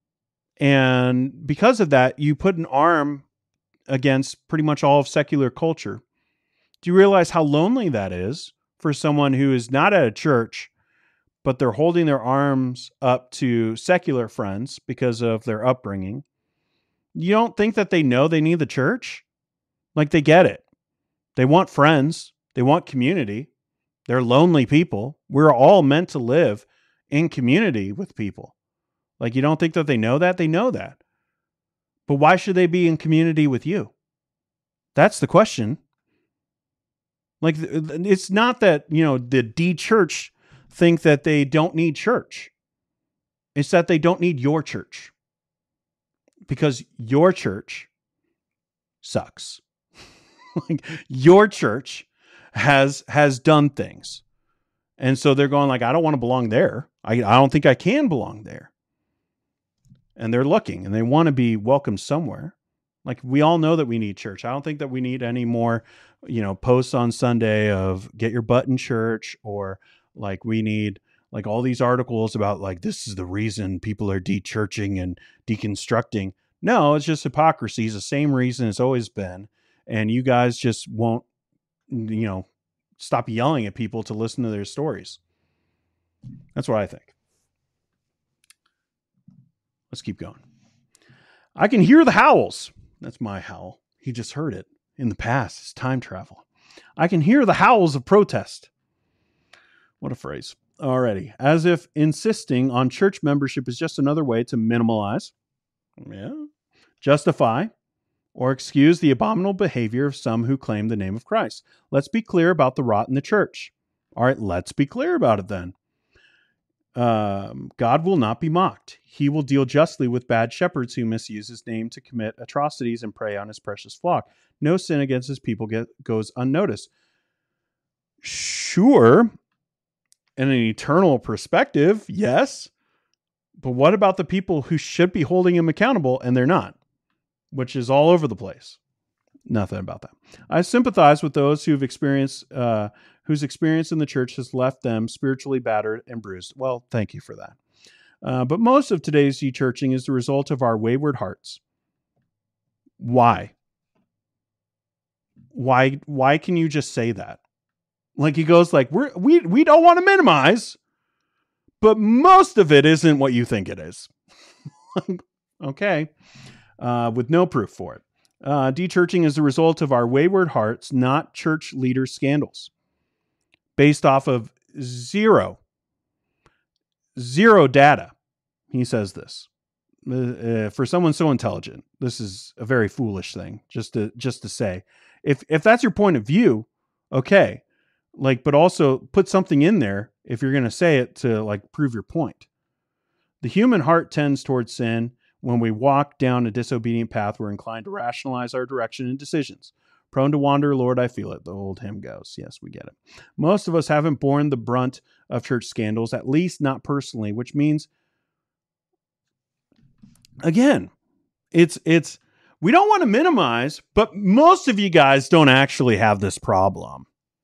and because of that, you put an arm against pretty much all of secular culture, do you realize how lonely that is for someone who is not at a church, but they're holding their arms up to secular friends because of their upbringing? You don't think that they know they need the church? Like, they get it. They want friends. They want community. They're lonely people. We're all meant to live in community with people. Like, you don't think that they know that? They know that. But why should they be in community with you? That's the question. Like, it's not that, the de-church think that they don't need church. It's that they don't need your church. Because your church sucks. Like, your church has done things. And so they're going like, I don't want to belong there. I don't think I can belong there. And they're looking and they want to be welcome somewhere. Like, we all know that we need church. I don't think that we need any more, posts on Sunday of get your butt in church, or like we need like all these articles about like, this is the reason people are de-churching and deconstructing. No, it's just hypocrisy. It's the same reason it's always been. And you guys just won't, stop yelling at people to listen to their stories. That's what I think. Let's keep going. I can hear the howls. That's my howl. He just heard it in the past. It's time travel. I can hear the howls of protest. What a phrase. Alrighty. As if insisting on church membership is just another way to minimalize, justify, or excuse the abominable behavior of some who claim the name of Christ. Let's be clear about the rot in the church. All right, let's be clear about it then. God will not be mocked. He will deal justly with bad shepherds who misuse his name to commit atrocities and prey on his precious flock. No sin against his people goes unnoticed. Sure, in an eternal perspective, yes. But what about the people who should be holding him accountable and they're not, which is all over the place? Nothing about that. I sympathize with those who've experienced, whose experience in the church has left them spiritually battered and bruised. Well, thank you for that. But most of today's de-churching is the result of our wayward hearts. Why? Why can you just say that? Like, he goes like, we don't want to minimize, but most of it isn't what you think it is. Okay. With no proof for it. De-churching is the result of our wayward hearts, not church leader scandals. Based off of zero data, he says this. For someone so intelligent, this is a very foolish thing just to say. If that's your point of view, okay. Like, but also put something in there if you're going to say it to like prove your point. The human heart tends towards sin. When we walk down a disobedient path, we're inclined to rationalize our direction and decisions. Prone to wander, Lord, I feel it. The old hymn goes. Yes, we get it. Most of us haven't borne the brunt of church scandals, at least not personally, which means, again, it's we don't want to minimize, but most of you guys don't actually have this problem.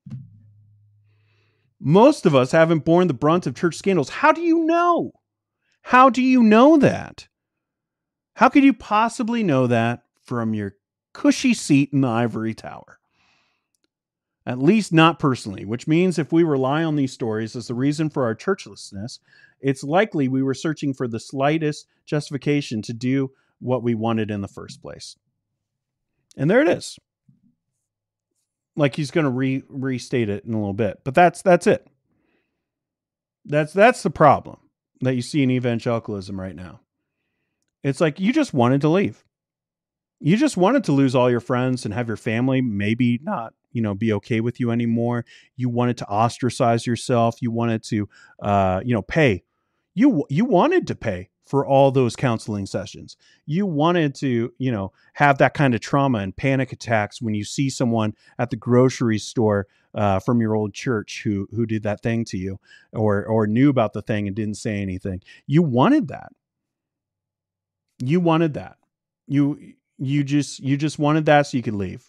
Most of us haven't borne the brunt of church scandals. How do you know? How do you know that? How could you possibly know that from your cushy seat in the ivory tower? At least not personally, which means if we rely on these stories as the reason for our churchlessness, it's likely we were searching for the slightest justification to do what we wanted in the first place. And there it is. Like he's going to restate it in a little bit, but that's it. That's the problem that you see in evangelicalism right now. It's like you just wanted to leave. You just wanted to lose all your friends and have your family maybe not, be okay with you anymore. You wanted to ostracize yourself. You wanted to, pay. You wanted to pay for all those counseling sessions. You wanted to, have that kind of trauma and panic attacks when you see someone at the grocery store from your old church who did that thing to you or knew about the thing and didn't say anything. You wanted that. You wanted that. You just wanted that so you could leave.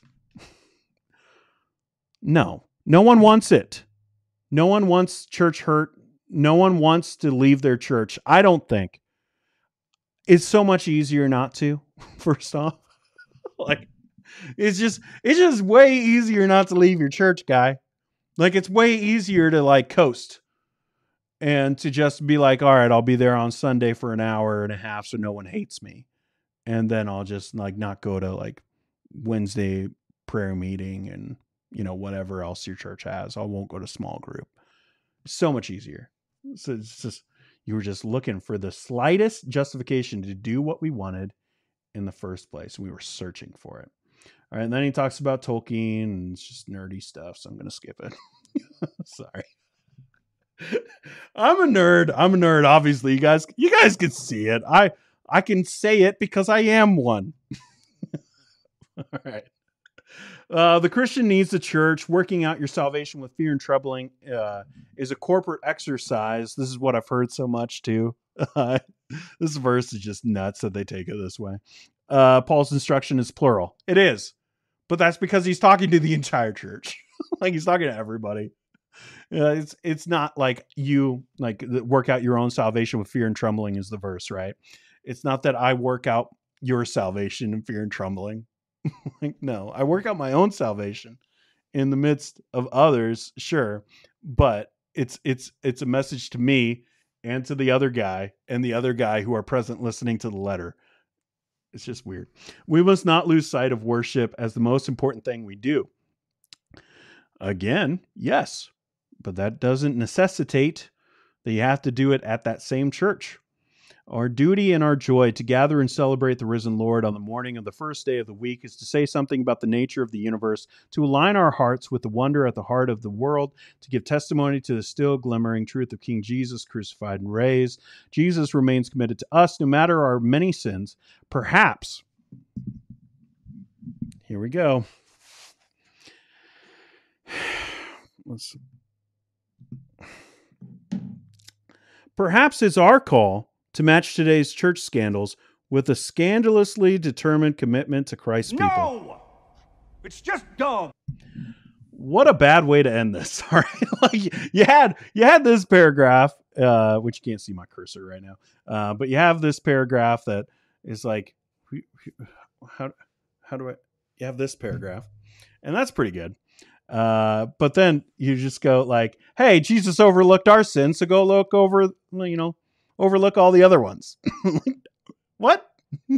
No one wants it. No one wants church hurt. No one wants to leave their church. I don't think. It's so much easier not to, first off. Like, it's just way easier not to leave your church, guy. Like, it's way easier to like coast and to just be like, all right, I'll be there on Sunday for an hour and a half so no one hates me. And then I'll just like not go to like Wednesday prayer meeting and, whatever else your church has. I won't go to small group. So much easier. So it's just, you were just looking for the slightest justification to do what we wanted in the first place. We were searching for it. All right. And then he talks about Tolkien and it's just nerdy stuff. So I'm going to skip it. Sorry. I'm a nerd. Obviously you guys can see it. I can say it because I am one. All right. The Christian needs the church. Working out your salvation with fear and trembling is a corporate exercise. This is what I've heard so much too. This verse is just nuts that they take it this way. Paul's instruction is plural. It is. But that's because he's talking to the entire church. Like he's talking to everybody. It's not like you work out your own salvation with fear and trembling is the verse, right? It's not that I work out your salvation in fear and trembling. Like, no, I work out my own salvation in the midst of others. Sure. But it's a message to me and to the other guy and the other guy who are present listening to the letter. It's just weird. We must not lose sight of worship as the most important thing we do. Again, yes, but that doesn't necessitate that you have to do it at that same church. Our duty and our joy to gather and celebrate the risen Lord on the morning of the first day of the week is to say something about the nature of the universe, to align our hearts with the wonder at the heart of the world, to give testimony to the still glimmering truth of King Jesus crucified and raised. Jesus remains committed to us no matter our many sins. Perhaps, here we go. Perhaps it's our call to match today's church scandals with a scandalously determined commitment to Christ's people. No! It's just dumb. What a bad way to end this. All right. Like you had this paragraph, which you can't see my cursor right now. But you have this paragraph that is like, how do you have this paragraph? And that's pretty good. But then you just go like, hey, Jesus overlooked our sins. So go look over, overlook all the other ones. What?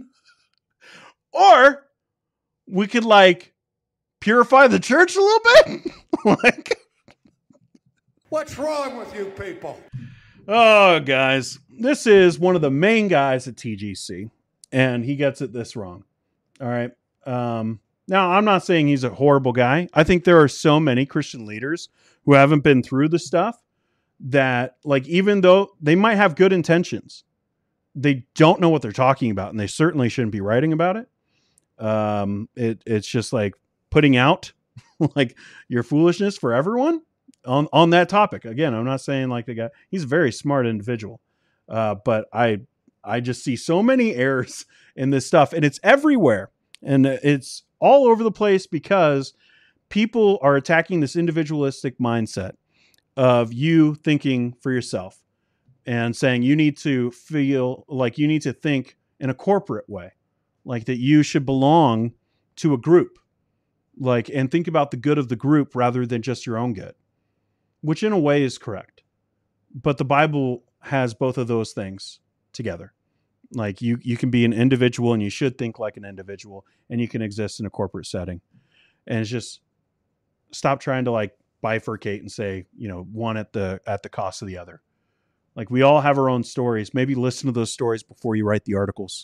Or we could purify the church a little bit. What's wrong with you people? Oh, guys, this is one of the main guys at TGC, and he gets it this wrong. All right. Now, I'm not saying he's a horrible guy. I think there are so many Christian leaders who haven't been through the stuff that, even though they might have good intentions, they don't know what they're talking about, and they certainly shouldn't be writing about it. It's just putting out like your foolishness for everyone on that topic. Again, I'm not saying like the guy, he's a very smart individual. But I just see so many errors in this stuff, and it's everywhere, and it's all over the place because people are attacking this individualistic mindset of you thinking for yourself and saying you need to feel like you need to think in a corporate way, like that you should belong to a group, like, and think about the good of the group rather than just your own good, which in a way is correct. But the Bible has both of those things together. Like you can be an individual and you should think like an individual, and you can exist in a corporate setting. And it's just stop trying to like bifurcate and say, one at the cost of the other. Like we all have our own stories. Maybe listen to those stories before you write the articles.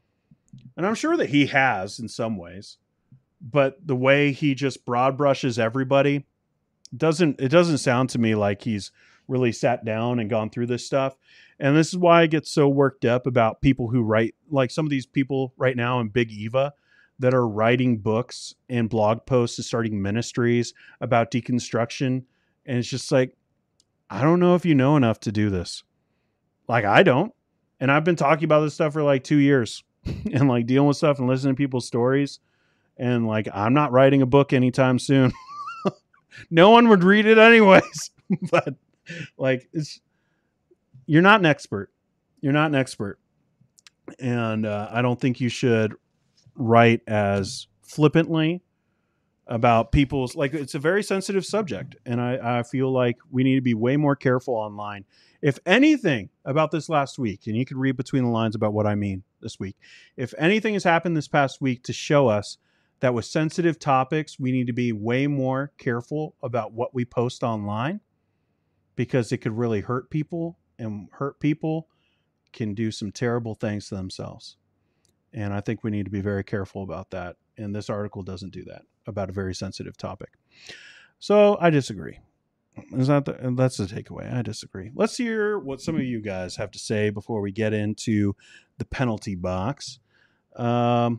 And I'm sure that he has in some ways, but the way he just broad brushes everybody doesn't sound to me like he's really sat down and gone through this stuff. And this is why I get so worked up about people who write, like some of these people right now in Big Eva that are writing books and blog posts and starting ministries about deconstruction. And it's just like, I don't know if you know enough to do this. Like I don't. And I've been talking about this stuff for like 2 years and like dealing with stuff and listening to people's stories. And like, I'm not writing a book anytime soon. No one would read it anyways, but like you're not an expert. You're not an expert. And I don't think you should write as flippantly about people's, like, it's a very sensitive subject. And I feel like we need to be way more careful online. If anything about this last week, and you can read between the lines about what I mean this week, if anything has happened this past week to show us that with sensitive topics, we need to be way more careful about what we post online, because it could really hurt people, and hurt people can do some terrible things to themselves. And I think we need to be very careful about that. And this article doesn't do that about a very sensitive topic. So I disagree. That's the takeaway. I disagree. Let's hear what some of you guys have to say before we get into the penalty box. I'm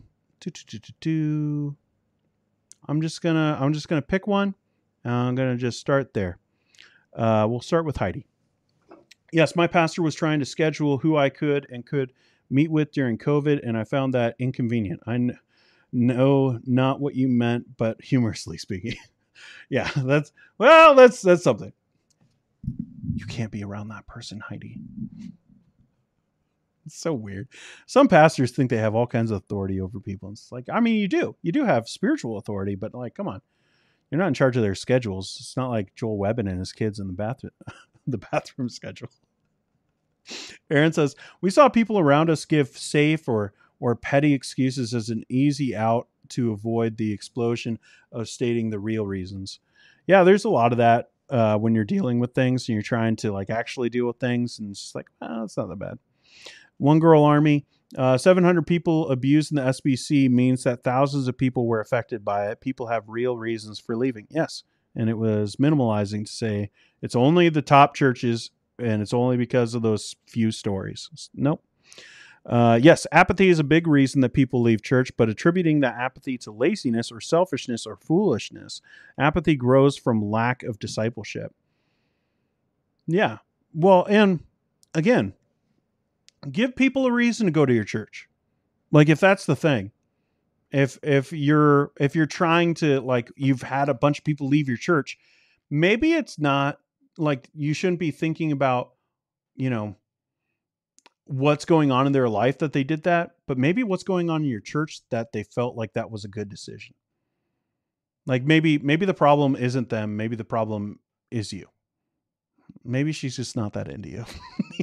just gonna pick one. I'm gonna just start there. We'll start with Heidi. Yes, my pastor was trying to schedule who I could meet with during COVID, and I found that inconvenient. I know not what you meant, but humorously speaking. Yeah, that's something. You can't be around that person, Heidi. It's so weird. Some pastors think they have all kinds of authority over people. It's like, I mean, you do have spiritual authority, but like, come on, you're not in charge of their schedules. It's not like Joel Webbin and his kids in the bathroom schedule. Aaron says, we saw people around us give safe or petty excuses as an easy out to avoid the explosion of stating the real reasons. Yeah, there's a lot of that when you're dealing with things and you're trying to like actually deal with things, and it's just like, it's not that bad. One Girl Army, 700 people abused in the SBC means that thousands of people were affected by it. People have real reasons for leaving. Yes. And it was minimalizing to say it's only the top churches and it's only because of those few stories. Nope. Yes, apathy is a big reason that people leave church, but attributing that apathy to laziness or selfishness or foolishness, apathy grows from lack of discipleship. Yeah. Well, and again, give people a reason to go to your church. Like if that's the thing, if you're trying to, like, you've had a bunch of people leave your church, maybe it's not like you shouldn't be thinking about, what's going on in their life that they did that, but maybe what's going on in your church that they felt like that was a good decision. Like maybe the problem isn't them. Maybe the problem is you. Maybe she's just not that into you.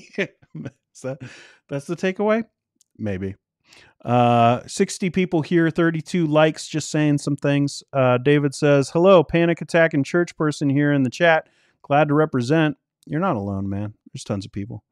That's the takeaway? Maybe. 60 people here, 32 likes, just saying some things. David says, hello, panic attack and church person here in the chat. Glad to represent. You're not alone, man. There's tons of people.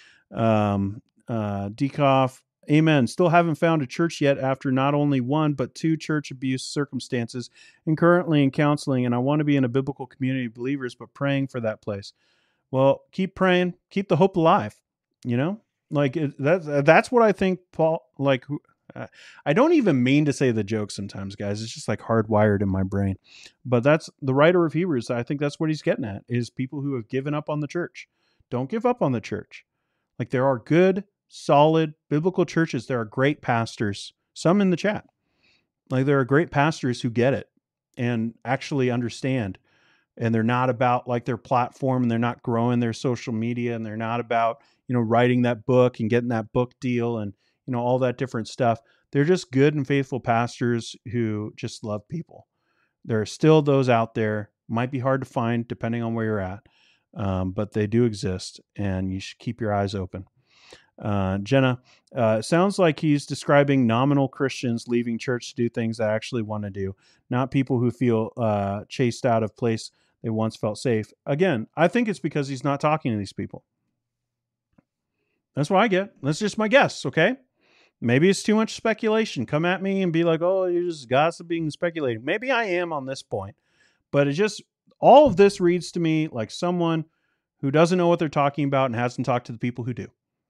Dekoff, amen. Still haven't found a church yet after not only one, but 2 church abuse circumstances and currently in counseling. And I want to be in a biblical community of believers, but praying for that place. Well, keep praying, keep the hope alive, like that's what I think Paul, like, I don't even mean to say the joke sometimes, guys. It's just like hardwired in my brain. But that's the writer of Hebrews. I think that's what he's getting at, is people who have given up on the church. Don't give up on the church. Like, there are good, solid biblical churches. There are great pastors, some in the chat. Like, there are great pastors who get it and actually understand. And they're not about like their platform, and they're not growing their social media, and they're not about, writing that book and getting that book deal and, all that different stuff. They're just good and faithful pastors who just love people. There are still those out there. Might be hard to find depending on where you're at. But they do exist, and you should keep your eyes open. Jenna, sounds like he's describing nominal Christians leaving church to do things they actually want to do, not people who feel chased out of place they once felt safe. Again, I think it's because he's not talking to these people. That's what I get. That's just my guess, okay? Maybe it's too much speculation. Come at me and be like, oh, you're just gossiping and speculating. Maybe I am on this point. But it just, all of this reads to me like someone who doesn't know what they're talking about and hasn't talked to the people who do.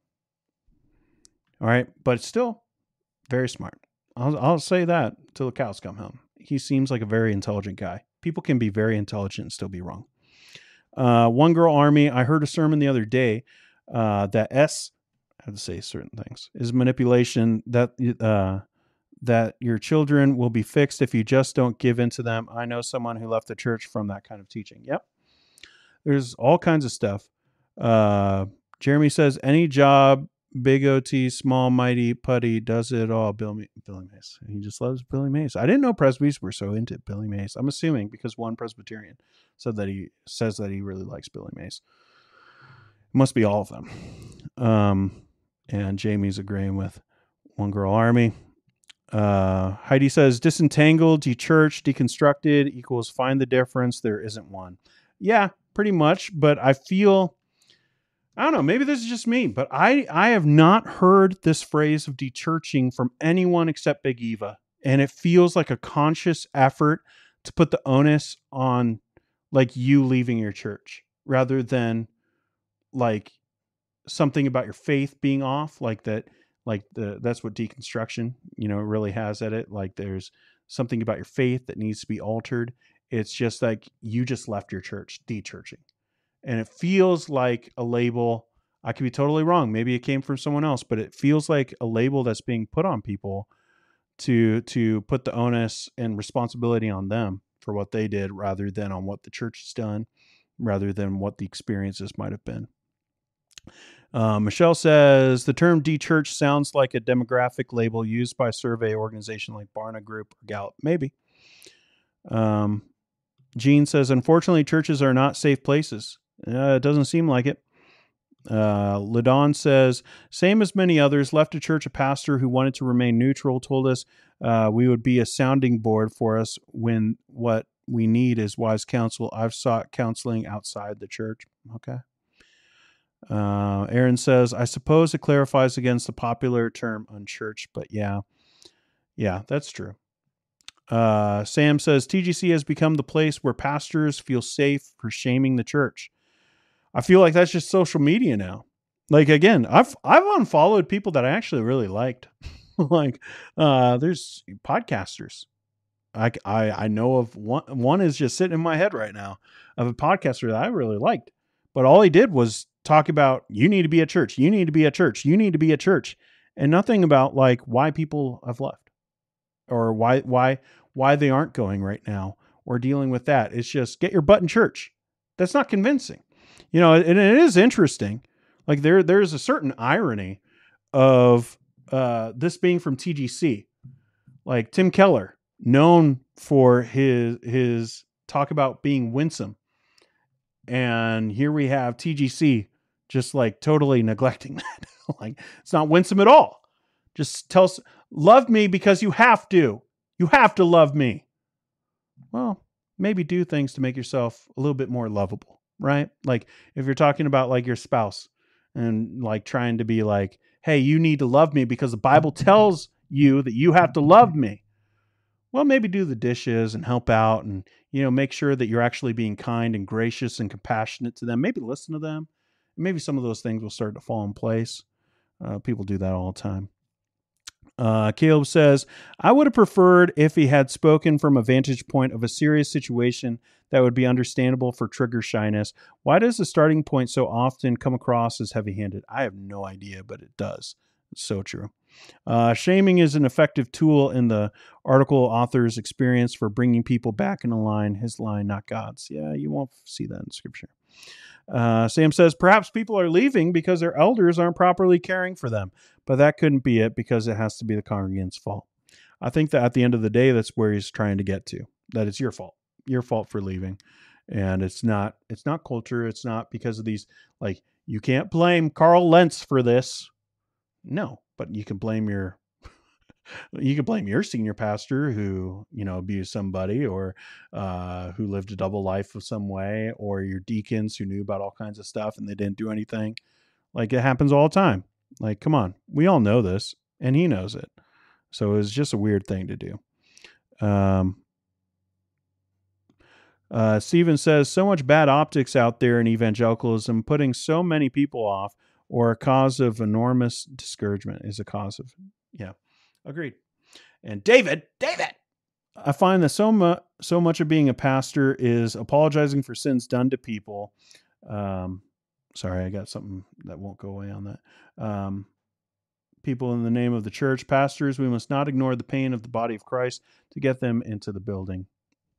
All right. But still very smart. I'll say that till the cows come home. He seems like a very intelligent guy. People can be very intelligent and still be wrong. One Girl Army. I heard a sermon the other day that I had to say certain things, is manipulation, that your children will be fixed if you just don't give in to them. I know someone who left the church from that kind of teaching. Yep. There's all kinds of stuff. Jeremy says, any job, big OT, small, mighty, putty, does it all. Billy Mays. He just loves Billy Mays. I didn't know Presbys were so into Billy Mays. I'm assuming because one Presbyterian says that he really likes Billy Mays. It must be all of them. And Jamie's agreeing with One Girl Army. Heidi says, disentangled, dechurched, deconstructed equals find the difference. There isn't one. Yeah, pretty much. But I feel, I don't know, maybe this is just me, but I have not heard this phrase of dechurching from anyone except Big Eva. And it feels like a conscious effort to put the onus on like you leaving your church rather than like something about your faith being off, like that, that's what deconstruction, really has at it. Like there's something about your faith that needs to be altered. It's just like you just left your church, dechurching. And it feels like a label. I could be totally wrong. Maybe it came from someone else, but it feels like a label that's being put on people to put the onus and responsibility on them for what they did rather than on what the church has done, rather than what the experiences might have been. Michelle says, the term dechurch sounds like a demographic label used by a survey organization like Barna Group or Gallup. Maybe. Jean says, unfortunately, churches are not safe places. It doesn't seem like it. Ladon says, same as many others, left a church. A pastor who wanted to remain neutral told us we would be a sounding board for us when what we need is wise counsel. I've sought counseling outside the church. Okay. Aaron says, I suppose it clarifies against the popular term unchurched, but yeah, that's true. Sam says, TGC has become the place where pastors feel safe for shaming the church. I feel like that's just social media now. Like, again, I've unfollowed people that I actually really liked. Like, there's podcasters. I know of one is just sitting in my head right now of a podcaster that I really liked, but all he did was talk about, you need to be a church. You need to be a church. You need to be a church. And nothing about like why people have left or why they aren't going right now or dealing with that. It's just get your butt in church. That's not convincing. And it is interesting. Like there's a certain irony of this being from TGC, like Tim Keller, known for his talk about being winsome. And here we have TGC just like totally neglecting that. Like it's not winsome at all. Just love me because you have to. You have to love me. Well, maybe do things to make yourself a little bit more lovable, right? Like if you're talking about like your spouse and like trying to be like, hey, you need to love me because the Bible tells you that you have to love me. Well, maybe do the dishes and help out and, make sure that you're actually being kind and gracious and compassionate to them. Maybe listen to them. Maybe some of those things will start to fall in place. People do that all the time. Caleb says, I would have preferred if he had spoken from a vantage point of a serious situation that would be understandable for trigger shyness. Why does the starting point so often come across as heavy-handed? I have no idea, but it does. It's so true. Shaming is an effective tool in the article author's experience for bringing people back in a line, his line, not God's. Yeah, you won't see that in Scripture. Sam says, perhaps people are leaving because their elders aren't properly caring for them, but that couldn't be it because it has to be the congregant's fault. I think that at the end of the day, that's where he's trying to get to, that it's your fault for leaving. And it's not culture. It's not because of these, like, you can't blame Carl Lentz for this. No, but you can blame your senior pastor who, abused somebody, or who lived a double life of some way, or your deacons who knew about all kinds of stuff and they didn't do anything. Like, it happens all the time. Like, come on, we all know this, and he knows it. So it was just a weird thing to do. Stephen says, so much bad optics out there in evangelicalism, putting so many people off, or a cause of enormous discouragement is a cause of, yeah, agreed. And David, I find that so much of being a pastor is apologizing for sins done to people. Sorry, I got something that won't go away on that. People in the name of the church, pastors, we must not ignore the pain of the body of Christ to get them into the building.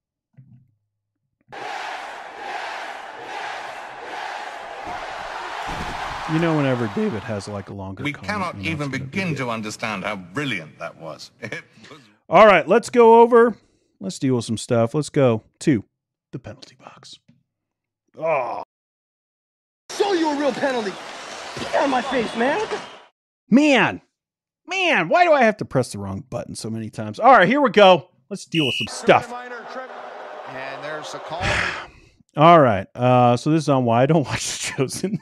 Whenever David has like a longer we cannot even begin to understand how brilliant that was. All right, let's deal with some stuff. Let's go to the penalty box. Oh. Show you a real penalty. Get on my face, man. Man, why do I have to press the wrong button so many times? All right, here we go. Let's deal with some stuff. And there's a call. All right, so this is on why I don't watch The Chosen.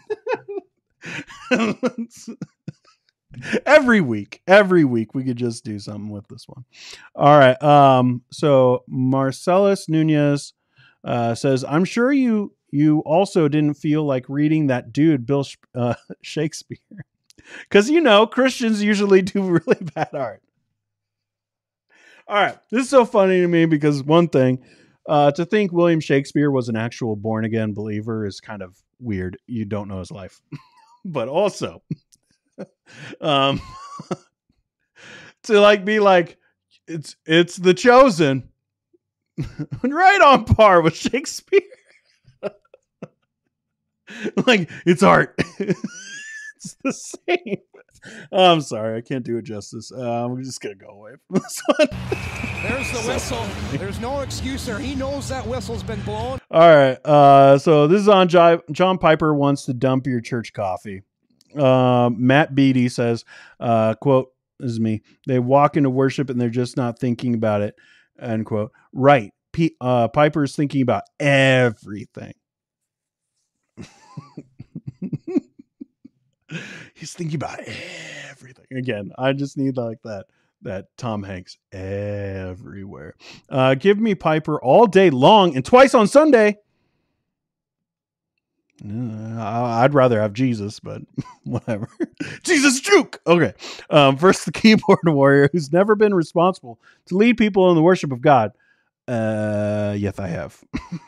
Every week we could just do something with this one. All right. So Marcellus Nunez says, I'm sure you also didn't feel like reading that dude Bill Shakespeare, because Christians usually do really bad art. All right, this is so funny to me because one thing, to think William Shakespeare was an actual born again believer is kind of weird. You don't know his life. But also, to be like, it's The Chosen, right on par with Shakespeare. Like, it's art. It's the same. I'm sorry, I can't do it justice. We're just gonna go away from this one. There's the whistle. There's no excuse there. He knows that whistle's been blown. All right. So this is on John Piper wants to dump your church coffee. Matt Beatty says, quote, this is me. They walk into worship and they're just not thinking about it. End quote. Right. Piper's thinking about everything. He's thinking about everything. Again, I just need like that Tom Hanks everywhere. Give me Piper all day long and twice on Sunday. I'd rather have Jesus, but whatever. Jesus juke. Okay. First, the keyboard warrior who's never been responsible to lead people in the worship of God. Yes, I have.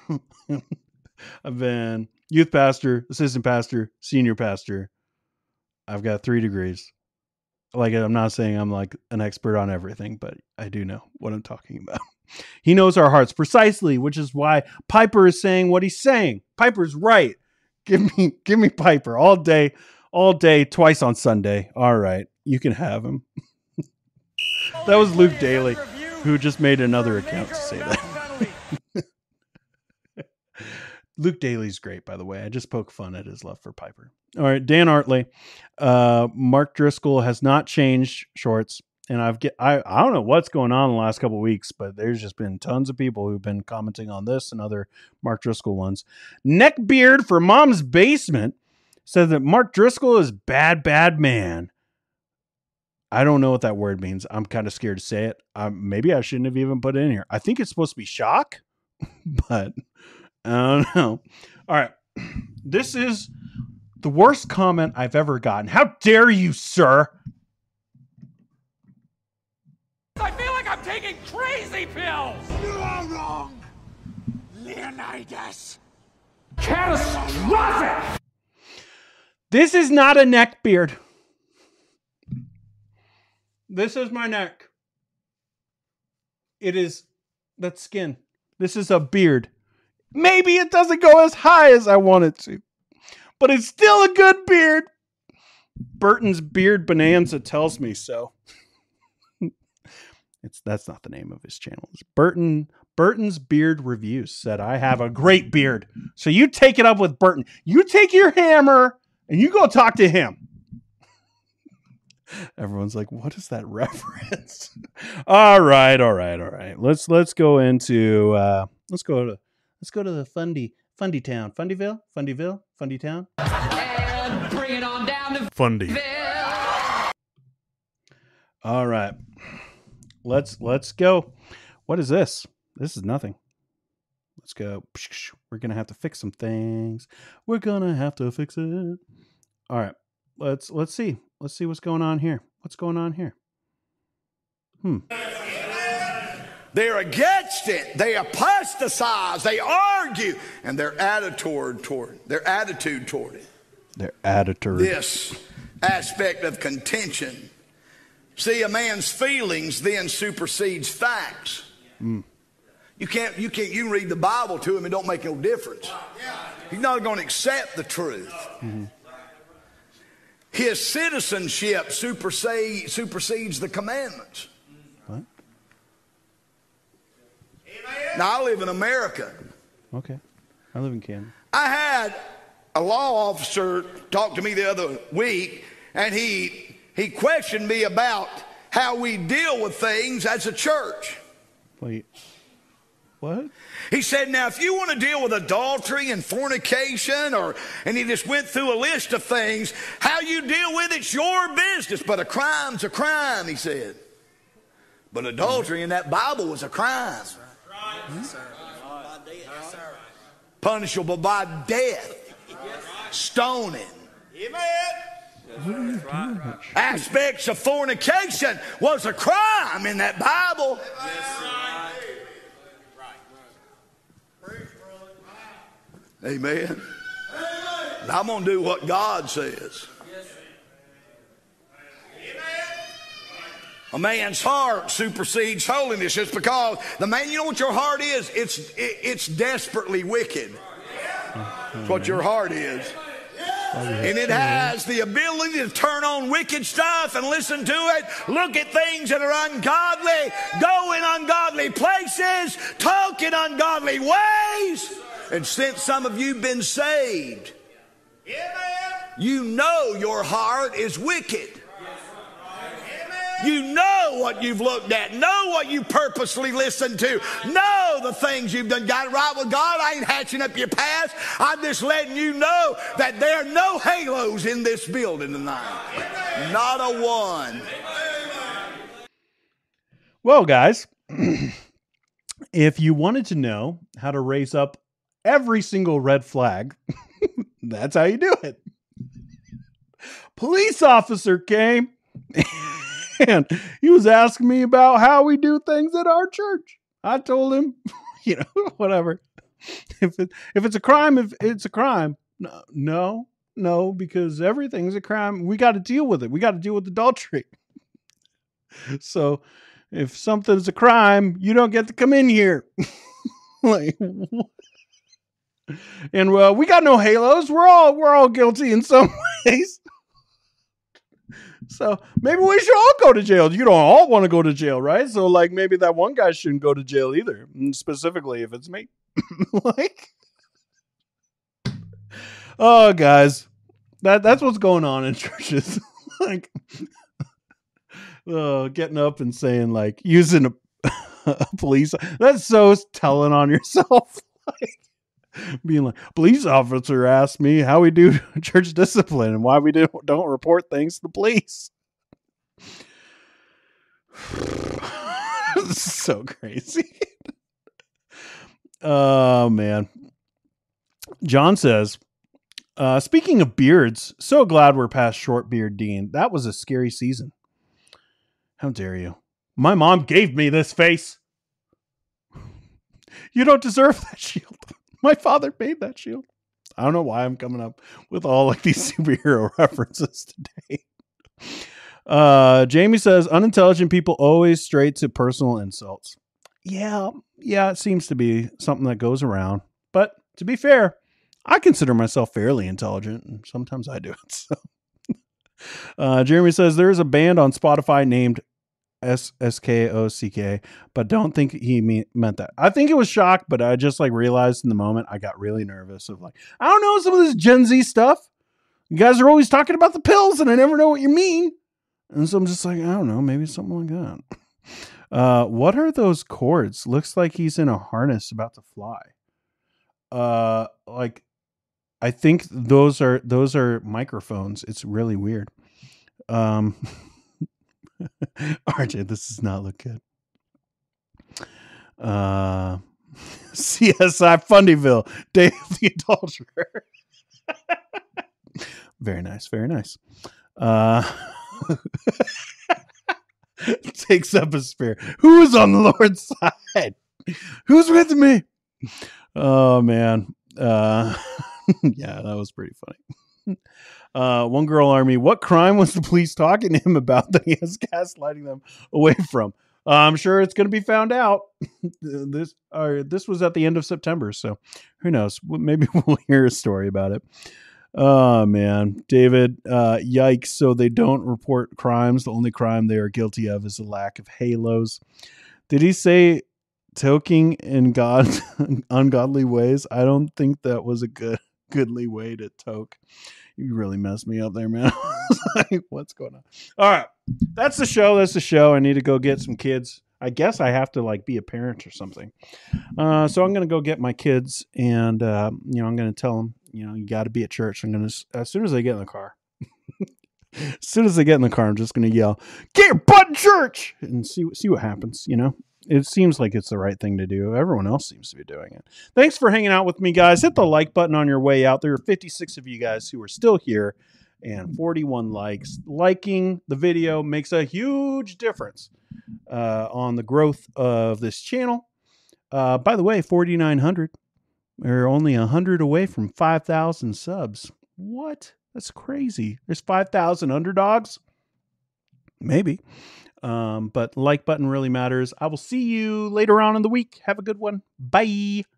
I've been youth pastor, assistant pastor, senior pastor. I've got 3 degrees. Like, I'm not saying I'm like an expert on everything, but I do know what I'm talking about. He knows our hearts precisely, which is why Piper is saying what he's saying. Piper's right. Give me Piper all day, twice on Sunday. All right, you can have him. That was Luke Daly, who just made another account to say that. Luke Daly's great, by the way. I just poke fun at his love for Piper. All right, Dan Artley. Mark Driscoll has not changed shorts. And I don't know what's going on in the last couple of weeks, but there's just been tons of people who've been commenting on this and other Mark Driscoll ones. Neckbeard for Mom's Basement says that Mark Driscoll is bad man. I don't know what that word means. I'm kind of scared to say it. Maybe I shouldn't have even put it in here. I think it's supposed to be shock, but I don't know. All right. This is the worst comment I've ever gotten. How dare you, sir? Catastrophic! This is not a neck beard. This is my neck. That's skin. This is a beard. Maybe it doesn't go as high as I want it to, but it's still a good beard. Burton's Beard Bonanza tells me so. That's not the name of his channel. It's Burton's Beard Reviews said I have a great beard. So you take it up with Burton. You take your hammer and you go talk to him. Everyone's like, what is that reference? All right. Let's go into let's go to the Fundy Town. Fundyville? Fundy Town? And bring it on down to Fundy. All right. Let's go. What is this? This is nothing. Let's go. We're going to have to fix some things. We're going to have to fix it. All right. Let's see. Let's see what's going on here. What's going on here? They're against it. They apostatize. They argue. And their attitude toward it. Their attitude. This aspect of contention. See, a man's feelings then supersedes facts. You can read the Bible to him, it don't make no difference. He's not going to accept the truth. His citizenship supersedes the commandments. What? Now, I live in America. Okay. I live in Canada. I had a law officer talk to me the other week, and he questioned me about how we deal with things as a church. Wait. What? He said, now, if you want to deal with adultery and fornication, and he just went through a list of things, how you deal with it's your business. But a crime's a crime, he said. But adultery in that Bible was a crime. Punishable by death. Stoning. Aspects of fornication was a crime in that Bible. Amen. And I'm going to do what God says. A man's heart supersedes holiness just because the man, you know what your heart is? It's desperately wicked. That's what your heart is. And it has the ability to turn on wicked stuff and listen to it, look at things that are ungodly, go in ungodly places, talk in ungodly ways. And since some of you have been saved, you know your heart is wicked. You know what you've looked at, know what you purposely listened to, know the things you've done. Got it right with God. I ain't hatching up your past. I'm just letting you know that there are no halos in this building tonight. Not a one. Well, guys, if you wanted to know how to raise up every single red flag, that's how you do it. Police officer came and he was asking me about how we do things at our church. I told him, whatever. If it's a crime, if it's a crime, no, because everything's a crime. We got to deal with it. We got to deal with adultery. So if something's a crime, you don't get to come in here. Like, and well, we got no halos. We're all guilty in some ways. So maybe we should all go to jail. You don't all want to go to jail, right? So like maybe that one guy shouldn't go to jail either. Specifically if it's me. Like, oh guys, that's what's going on in churches. Like, getting up and saying like using a police. That's so telling on yourself. Like, being like, police officer asked me how we do church discipline and why we don't report things to the police. This is so crazy. Oh man. John says, speaking of beards, so glad we're past short beard Dean. That was a scary season. How dare you? My mom gave me this face. You don't deserve that shield. My father made that shield. I don't know why I'm coming up with all like these superhero references today. Jamie says unintelligent people always straight to personal insults. Yeah, it seems to be something that goes around. But to be fair, I consider myself fairly intelligent, and sometimes I do it. So. Jeremy says there is a band on Spotify named SKOCK, but don't think he meant that. I think it was shock, but I just like realized in the moment I got really nervous of like, I don't know some of this Gen Z stuff. You guys are always talking about the pills, and I never know what you mean. And so I'm just like, I don't know, maybe something like that. What are those cords? Looks like he's in a harness about to fly. Like I think those are microphones. It's really weird. RJ, this does not look good. CSI Fundyville, Day of the Adulterer. Very nice, very nice. Takes up a spear. Who is on the Lord's side? Who's with me? Oh man. Yeah, that was pretty funny. One Girl Army. What crime was the police talking to him about that he is gaslighting them away from? I'm sure it's going to be found out. This was at the end of September, so who knows? Maybe we'll hear a story about it. Oh man, David, yikes. So they don't report crimes. The only crime they are guilty of is a lack of halos. Did he say toking in God's ungodly ways? I don't think that was a goodly way to toke. You really messed me up there, man. Like, what's going on? All right. That's the show. I need to go get some kids. I guess I have to like be a parent or something. So I'm going to go get my kids and, I'm going to tell them, you got to be at church. I'm going to, as soon as they get in the car, I'm just going to yell, get your butt in church and see what happens. It seems like it's the right thing to do. Everyone else seems to be doing it. Thanks for hanging out with me, guys. Hit the like button on your way out. There are 56 of you guys who are still here and 41 likes. Liking the video makes a huge difference on the growth of this channel. By the way, 4,900. We're only 100 away from 5,000 subs. What? That's crazy. There's 5,000 underdogs? Maybe. But like button really matters. I will see you later on in the week. Have a good one. Bye.